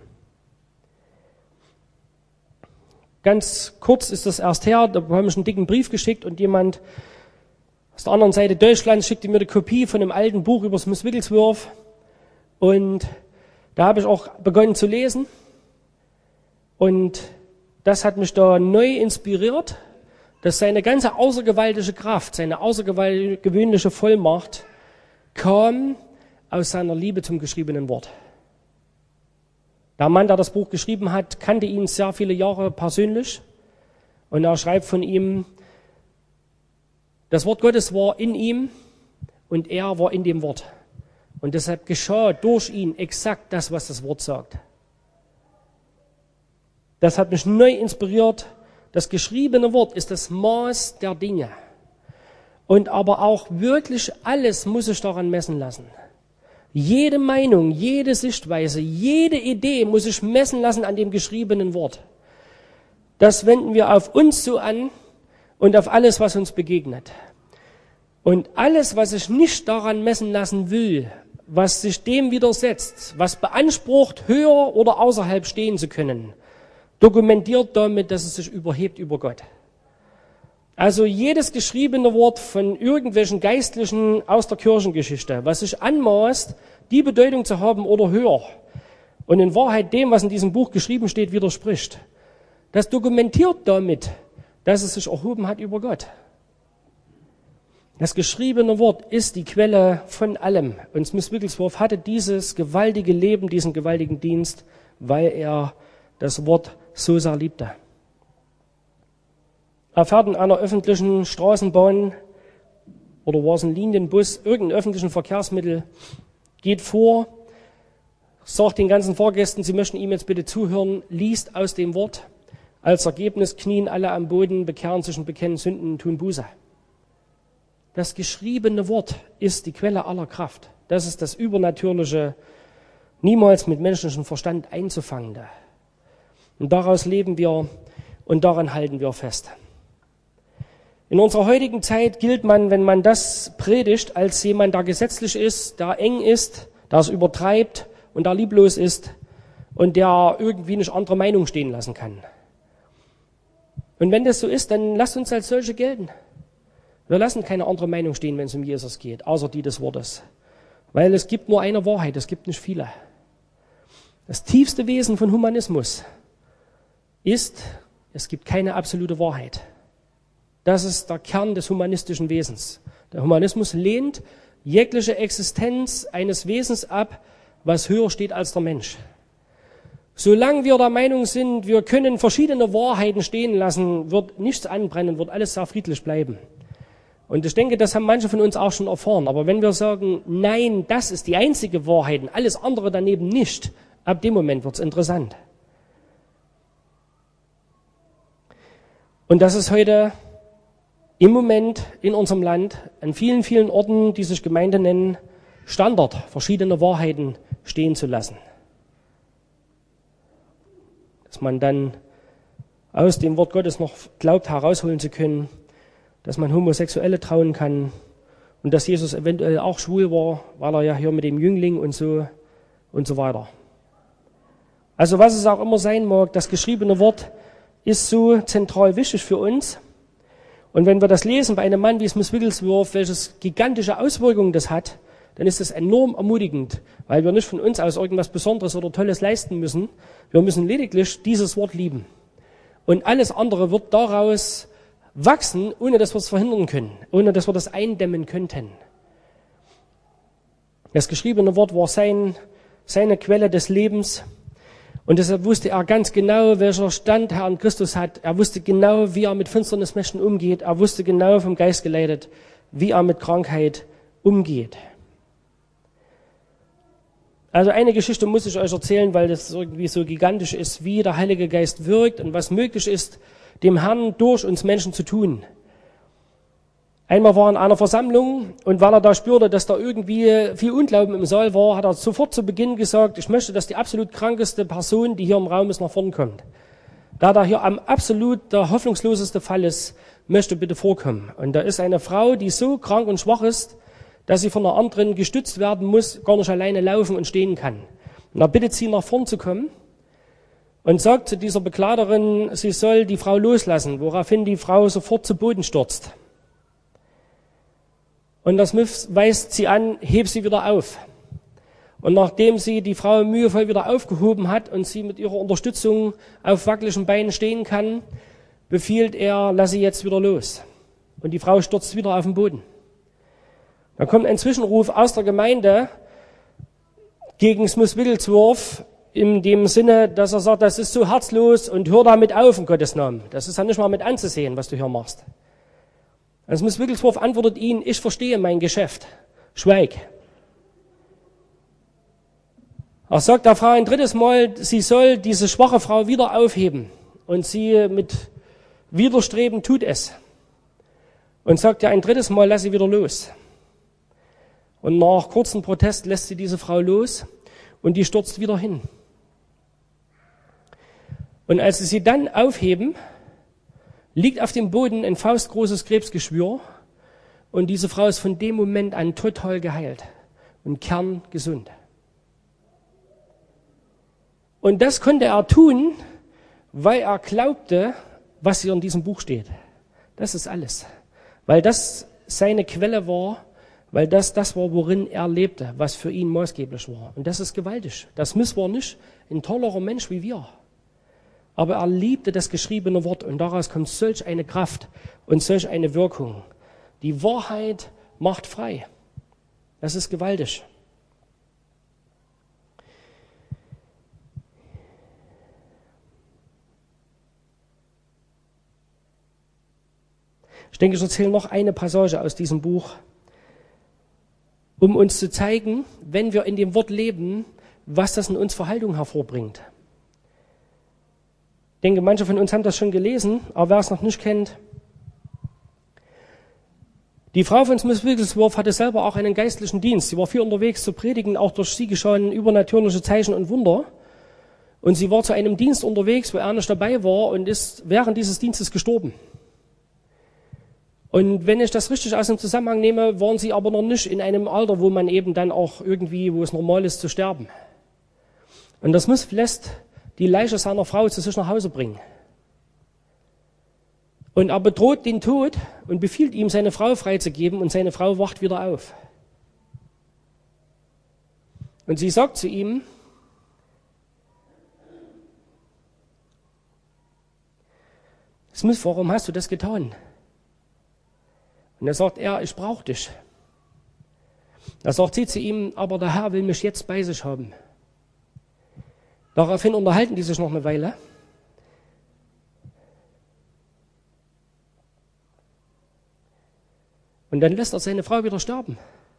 Ganz kurz ist das erst her, da habe ich einen dicken Brief geschickt und jemand aus der anderen Seite Deutschlands schickte mir die Kopie von einem alten Buch über Smith Wigglesworth und da habe ich auch begonnen zu lesen und das hat mich da neu inspiriert, dass seine ganze außergewaltige Kraft, seine außergewöhnliche Vollmacht kam aus seiner Liebe zum geschriebenen Wort. Der Mann, der das Buch geschrieben hat, kannte ihn sehr viele Jahre persönlich und er schreibt von ihm, das Wort Gottes war in ihm und er war in dem Wort. Und deshalb geschah durch ihn exakt das, was das Wort sagt. Das hat mich neu inspiriert. Das geschriebene Wort ist das Maß der Dinge. Und aber auch wirklich alles muss ich daran messen lassen. Jede Meinung, jede Sichtweise, jede Idee muss sich messen lassen an dem geschriebenen Wort. Das wenden wir auf uns so an und auf alles, was uns begegnet. Und alles, was sich nicht daran messen lassen will, was sich dem widersetzt, was beansprucht, höher oder außerhalb stehen zu können, dokumentiert damit, dass es sich überhebt über Gott. Also jedes geschriebene Wort von irgendwelchen Geistlichen aus der Kirchengeschichte, was sich anmaßt, die Bedeutung zu haben oder höher und in Wahrheit dem, was in diesem Buch geschrieben steht, widerspricht, das dokumentiert damit, dass es sich erhoben hat über Gott. Das geschriebene Wort ist die Quelle von allem. Und Smith Wigglesworth hatte dieses gewaltige Leben, diesen gewaltigen Dienst, weil er das Wort so sehr liebte. Er fährt in einer öffentlichen Straßenbahn oder war es ein Linienbus, irgendein öffentlichen Verkehrsmittel, geht vor, sagt den ganzen Fahrgästen, sie möchten ihm jetzt bitte zuhören, liest aus dem Wort. Als Ergebnis knien alle am Boden, bekehren sich und bekennen Sünden und tun Buße. Das geschriebene Wort ist die Quelle aller Kraft. Das ist das Übernatürliche, niemals mit menschlichem Verstand einzufangende. Und daraus leben wir und daran halten wir fest. In unserer heutigen Zeit gilt man, wenn man das predigt, als jemand, der gesetzlich ist, der eng ist, der es übertreibt und der lieblos ist und der irgendwie nicht andere Meinung stehen lassen kann. Und wenn das so ist, dann lasst uns als solche gelten. Wir lassen keine andere Meinung stehen, wenn es um Jesus geht, außer die des Wortes. Weil es gibt nur eine Wahrheit, es gibt nicht viele. Das tiefste Wesen von Humanismus ist, es gibt keine absolute Wahrheit. Das ist der Kern des humanistischen Wesens. Der Humanismus lehnt jegliche Existenz eines Wesens ab, was höher steht als der Mensch. Solange wir der Meinung sind, wir können verschiedene Wahrheiten stehen lassen, wird nichts anbrennen, wird alles sehr friedlich bleiben. Und ich denke, das haben manche von uns auch schon erfahren. Aber wenn wir sagen, nein, das ist die einzige Wahrheit und alles andere daneben nicht, ab dem Moment wird es interessant. Und das ist heute im Moment in unserem Land an vielen, vielen Orten, die sich Gemeinde nennen, Standard, verschiedene Wahrheiten stehen zu lassen. Dass man dann aus dem Wort Gottes noch glaubt, herausholen zu können, dass man Homosexuelle trauen kann und dass Jesus eventuell auch schwul war, weil er ja hier mit dem Jüngling und so und so weiter. Also was es auch immer sein mag, das geschriebene Wort ist so zentral wichtig für uns. Und wenn wir das lesen bei einem Mann wie Smith Wigglesworth, welches gigantische Auswirkungen das hat, dann ist es enorm ermutigend, weil wir nicht von uns aus irgendwas Besonderes oder Tolles leisten müssen. Wir müssen lediglich dieses Wort lieben. Und alles andere wird daraus wachsen, ohne dass wir es verhindern können, ohne dass wir das eindämmen könnten. Das geschriebene Wort war sein, seine Quelle des Lebens. Und deshalb wusste er ganz genau, welcher Stand Herr an Christus hat. Er wusste genau, wie er mit Finsternismächten umgeht. Er wusste genau vom Geist geleitet, wie er mit Krankheit umgeht. Also eine Geschichte muss ich euch erzählen, weil das irgendwie so gigantisch ist, wie der Heilige Geist wirkt und was möglich ist, dem Herrn durch uns Menschen zu tun. Einmal war er in einer Versammlung und weil er da spürte, dass da irgendwie viel Unglauben im Saal war, hat er sofort zu Beginn gesagt, ich möchte, dass die absolut krankeste Person, die hier im Raum ist, nach vorn kommt. Da da hier am absolut der hoffnungsloseste Fall ist, möchte bitte vorkommen. Und da ist eine Frau, die so krank und schwach ist, dass sie von einer anderen gestützt werden muss, gar nicht alleine laufen und stehen kann. Und er bittet sie, nach vorn zu kommen und sagt zu dieser Begleiterin, sie soll die Frau loslassen, woraufhin die Frau sofort zu Boden stürzt. Und der Smith weist sie an, heb sie wieder auf. Und nachdem sie die Frau mühevoll wieder aufgehoben hat und sie mit ihrer Unterstützung auf wackeligen Beinen stehen kann, befiehlt er, lass sie jetzt wieder los. Und die Frau stürzt wieder auf den Boden. Da kommt ein Zwischenruf aus der Gemeinde gegen Smith Wigglesworth in dem Sinne, dass er sagt, das ist so herzlos und hör damit auf, in Gottes Namen. Das ist ja nicht mal mit anzusehen, was du hier machst. Und Smith Wigglesworth antwortet ihn, ich verstehe mein Geschäft. Schweig. Er sagt der Frau ein drittes Mal, sie soll diese schwache Frau wieder aufheben. Und sie mit Widerstreben tut es. Und sagt ja ein drittes Mal, lass sie wieder los. Und nach kurzem Protest lässt sie diese Frau los und die stürzt wieder hin. Und als sie sie dann aufheben, liegt auf dem Boden ein faustgroßes Krebsgeschwür und diese Frau ist von dem Moment an total geheilt und kerngesund. Und das konnte er tun, weil er glaubte, was hier in diesem Buch steht. Das ist alles. Weil das seine Quelle war, weil das das war, worin er lebte, was für ihn maßgeblich war. Und das ist gewaltig. Das Smith war nicht ein tollerer Mensch wie wir. Aber er liebte das geschriebene Wort und daraus kommt solch eine Kraft und solch eine Wirkung. Die Wahrheit macht frei. Das ist gewaltig. Ich denke, ich erzähle noch eine Passage aus diesem Buch, um uns zu zeigen, wenn wir in dem Wort leben, was das in uns für Haltung hervorbringt. Ich denke, manche von uns haben das schon gelesen, aber wer es noch nicht kennt. Die Frau von Smith Wigglesworth hatte selber auch einen geistlichen Dienst. Sie war viel unterwegs zu predigen, auch durch sie geschahen übernatürliche Zeichen und Wunder. Und sie war zu einem Dienst unterwegs, wo er nicht dabei war und ist während dieses Dienstes gestorben. Und wenn ich das richtig aus dem Zusammenhang nehme, waren sie aber noch nicht in einem Alter, wo man eben dann auch irgendwie, wo es normal ist, zu sterben. Und das Smith lässt die Leiche seiner Frau zu sich nach Hause bringen. Und er bedroht den Tod und befiehlt ihm, seine Frau freizugeben und seine Frau wacht wieder auf. Und sie sagt zu ihm, Smith, warum hast du das getan? Und er sagt, er, ich brauche dich. Da sagt sie zu ihm, aber der Herr will mich jetzt bei sich haben. Daraufhin unterhalten die sich noch eine Weile. Und dann lässt er seine Frau wieder sterben.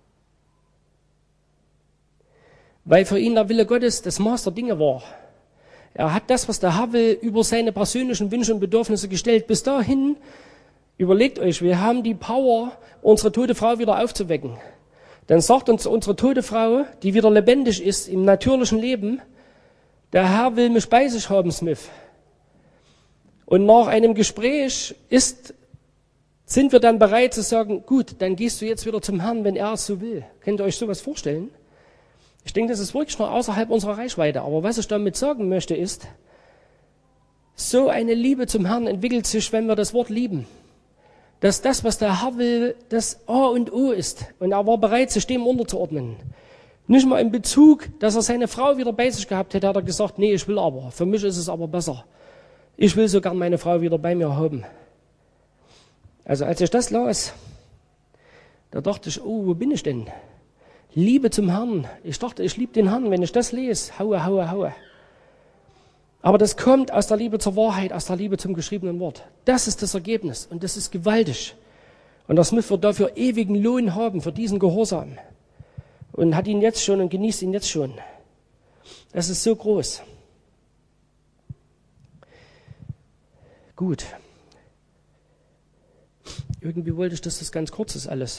Weil für ihn der Wille Gottes das Maß der Dinge war. Er hat das, was der Herr will, über seine persönlichen Wünsche und Bedürfnisse gestellt. Bis dahin, überlegt euch, wir haben die Power, unsere tote Frau wieder aufzuwecken. Dann sagt uns unsere tote Frau, die wieder lebendig ist im natürlichen Leben, der Herr will mich bei sich haben, Smith. Und nach einem Gespräch ist, sind wir dann bereit zu sagen, gut, dann gehst du jetzt wieder zum Herrn, wenn er es so will. Könnt ihr euch sowas vorstellen? Ich denke, das ist wirklich noch außerhalb unserer Reichweite. Aber was ich damit sagen möchte ist, so eine Liebe zum Herrn entwickelt sich, wenn wir das Wort lieben. Dass das, was der Herr will, das A und O ist. Und er war bereit, sich dem unterzuordnen. Nicht mal in Bezug, dass er seine Frau wieder bei sich gehabt hätte, hat er gesagt, nee, ich will aber. Für mich ist es aber besser. Ich will so gern meine Frau wieder bei mir haben. Also als ich das las, da dachte ich, oh, wo bin ich denn? Liebe zum Herrn. Ich dachte, ich liebe den Herrn, wenn ich das lese. Haue, haue, haue. Aber das kommt aus der Liebe zur Wahrheit, aus der Liebe zum geschriebenen Wort. Das ist das Ergebnis und das ist gewaltig. Und das Smith wird dafür ewigen Lohn haben, für diesen Gehorsam. Und hat ihn jetzt schon und genießt ihn jetzt schon. Das ist so groß. Gut. Irgendwie wollte ich, dass das ganz kurz ist alles.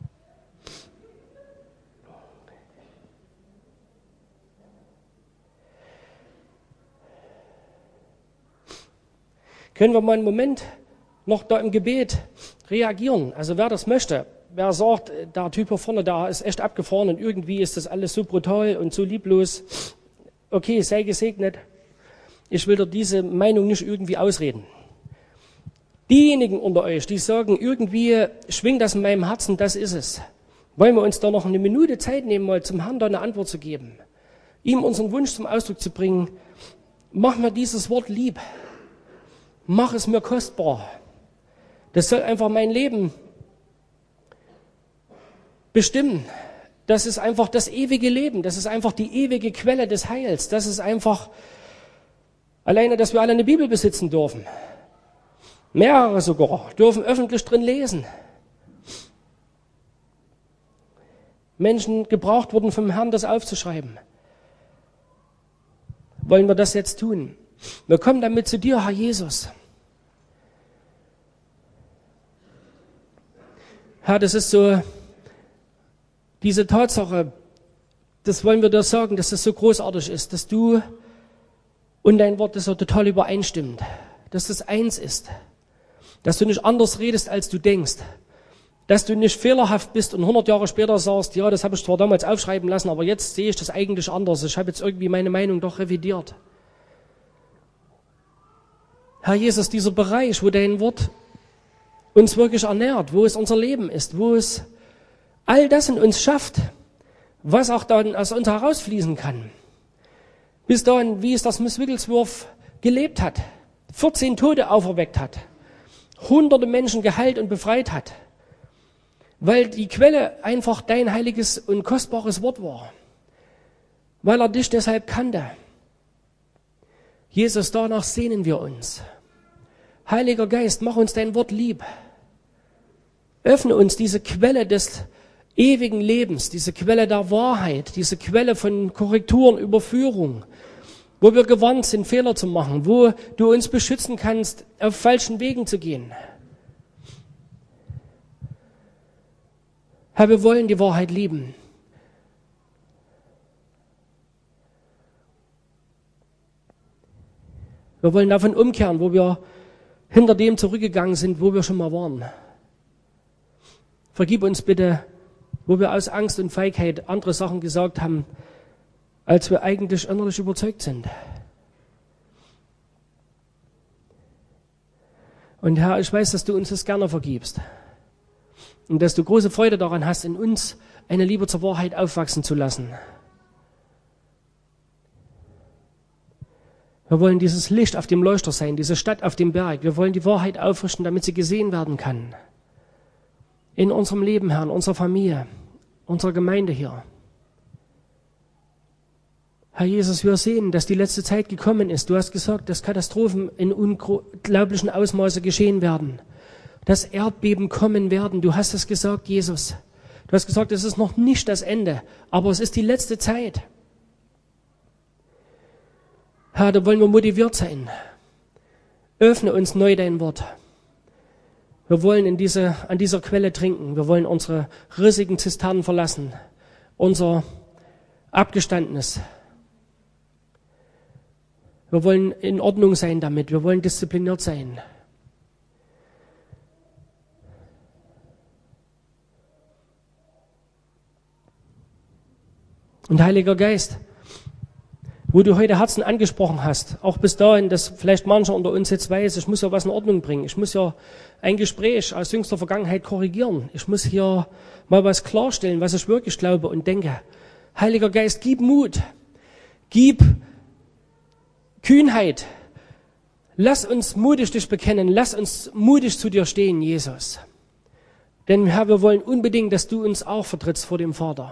Können wir mal einen Moment noch da im Gebet reagieren? Also wer das möchte, wer sagt, der Typ hier vorne, der ist echt abgefahren und irgendwie ist das alles so brutal und so lieblos. Okay, sei gesegnet. Ich will dir diese Meinung nicht irgendwie ausreden. Diejenigen unter euch, die sagen, irgendwie schwingt das in meinem Herzen, das ist es. Wollen wir uns da noch eine Minute Zeit nehmen, mal zum Herrn da eine Antwort zu geben? Ihm unseren Wunsch zum Ausdruck zu bringen. Mach mir dieses Wort lieb. Mach es mir kostbar. Das soll einfach mein Leben bestimmen. Das ist einfach das ewige Leben. Das ist einfach die ewige Quelle des Heils. Das ist einfach alleine, dass wir alle eine Bibel besitzen dürfen. Mehrere sogar, dürfen öffentlich drin lesen. Menschen gebraucht wurden vom Herrn, das aufzuschreiben. Wollen wir das jetzt tun? Wir kommen damit zu dir, Herr Jesus. Herr, das ist so Diese Tatsache, das wollen wir dir sagen, dass das so großartig ist, dass du und dein Wort, das so total übereinstimmt, dass das eins ist, dass du nicht anders redest, als du denkst, dass du nicht fehlerhaft bist und hundert Jahre später sagst, ja, das habe ich zwar damals aufschreiben lassen, aber jetzt sehe ich das eigentlich anders. Ich habe jetzt irgendwie meine Meinung doch revidiert. Herr Jesus, dieser Bereich, wo dein Wort uns wirklich ernährt, wo es unser Leben ist, wo es all das in uns schafft, was auch dann aus uns herausfließen kann. Bis dahin, wie es das Miss Wigglesworth gelebt hat, vierzehn Tote auferweckt hat, hunderte Menschen geheilt und befreit hat, weil die Quelle einfach dein heiliges und kostbares Wort war, weil er dich deshalb kannte. Jesus, danach sehnen wir uns. Heiliger Geist, mach uns dein Wort lieb. Öffne uns diese Quelle des ewigen Lebens, diese Quelle der Wahrheit, diese Quelle von Korrekturen, Überführung, wo wir gewarnt sind, Fehler zu machen, wo du uns beschützen kannst, auf falschen Wegen zu gehen. Herr, wir wollen die Wahrheit lieben. Wir wollen davon umkehren, wo wir hinter dem zurückgegangen sind, wo wir schon mal waren. Vergib uns bitte, wo wir aus Angst und Feigheit andere Sachen gesagt haben, als wir eigentlich innerlich überzeugt sind. Und Herr, ich weiß, dass du uns das gerne vergibst. Und dass du große Freude daran hast, in uns eine Liebe zur Wahrheit aufwachsen zu lassen. Wir wollen dieses Licht auf dem Leuchter sein, diese Stadt auf dem Berg. Wir wollen die Wahrheit aufrichten, damit sie gesehen werden kann. In unserem Leben, Herr, in unserer Familie, unserer Gemeinde hier. Herr Jesus, wir sehen, dass die letzte Zeit gekommen ist. Du hast gesagt, dass Katastrophen in unglaublichen Ausmaße geschehen werden. Dass Erdbeben kommen werden. Du hast es gesagt, Jesus. Du hast gesagt, es ist noch nicht das Ende, aber es ist die letzte Zeit. Herr, da wollen wir motiviert sein. Öffne uns neu dein Wort. Wir wollen in diese, an dieser Quelle trinken. Wir wollen unsere rissigen Zisternen verlassen. Unser Abgestandenes. Wir wollen in Ordnung sein damit. Wir wollen diszipliniert sein. Und Heiliger Geist, wo du heute Herzen angesprochen hast, auch bis dahin, dass vielleicht mancher unter uns jetzt weiß, ich muss ja was in Ordnung bringen. Ich muss ja ein Gespräch aus jüngster Vergangenheit korrigieren. Ich muss hier mal was klarstellen, was ich wirklich glaube und denke. Heiliger Geist, gib Mut, gib Kühnheit. Lass uns mutig dich bekennen. Lass uns mutig zu dir stehen, Jesus. Denn Herr, wir wollen unbedingt, dass du uns auch vertrittst vor dem Vater.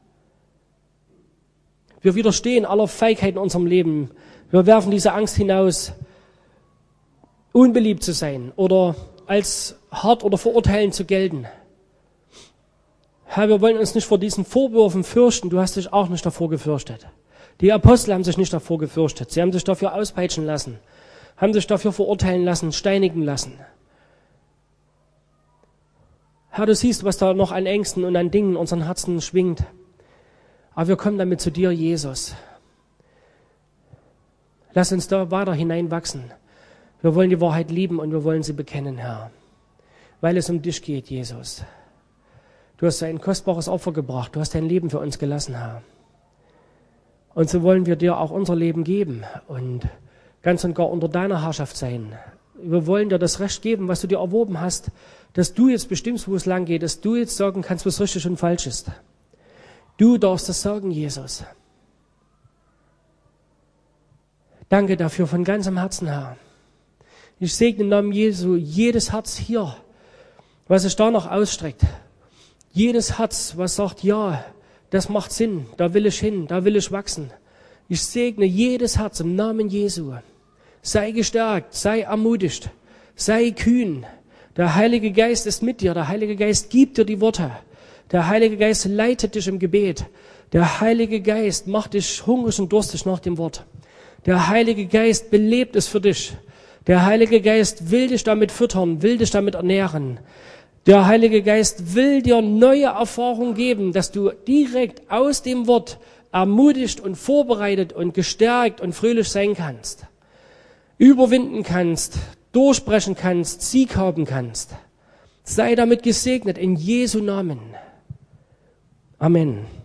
Wir widerstehen aller Feigheit in unserem Leben. Wir werfen diese Angst hinaus, unbeliebt zu sein oder als hart oder verurteilend zu gelten. Herr, wir wollen uns nicht vor diesen Vorwürfen fürchten. Du hast dich auch nicht davor gefürchtet. Die Apostel haben sich nicht davor gefürchtet. Sie haben sich dafür auspeitschen lassen, haben sich dafür verurteilen lassen, steinigen lassen. Herr, du siehst, was da noch an Ängsten und an Dingen in unseren Herzen schwingt. Aber wir kommen damit zu dir, Jesus. Lass uns da weiter hineinwachsen. Wir wollen die Wahrheit lieben und wir wollen sie bekennen, Herr. Weil es um dich geht, Jesus. Du hast ein kostbares Opfer gebracht. Du hast dein Leben für uns gelassen, Herr. Und so wollen wir dir auch unser Leben geben und ganz und gar unter deiner Herrschaft sein. Wir wollen dir das Recht geben, was du dir erworben hast, dass du jetzt bestimmst, wo es lang geht, dass du jetzt sagen kannst, was richtig und falsch ist. Du darfst das sagen, Jesus. Danke dafür von ganzem Herzen, Herr. Ich segne im Namen Jesu jedes Herz hier, was sich da noch ausstreckt. Jedes Herz, was sagt, ja, das macht Sinn, da will ich hin, da will ich wachsen. Ich segne jedes Herz im Namen Jesu. Sei gestärkt, sei ermutigt, sei kühn. Der Heilige Geist ist mit dir, der Heilige Geist gibt dir die Worte. Der Heilige Geist leitet dich im Gebet. Der Heilige Geist macht dich hungrig und durstig nach dem Wort. Der Heilige Geist belebt es für dich. Der Heilige Geist will dich damit füttern, will dich damit ernähren. Der Heilige Geist will dir neue Erfahrungen geben, dass du direkt aus dem Wort ermutigt und vorbereitet und gestärkt und fröhlich sein kannst, überwinden kannst, durchbrechen kannst, Sieg haben kannst. Sei damit gesegnet in Jesu Namen. Amen.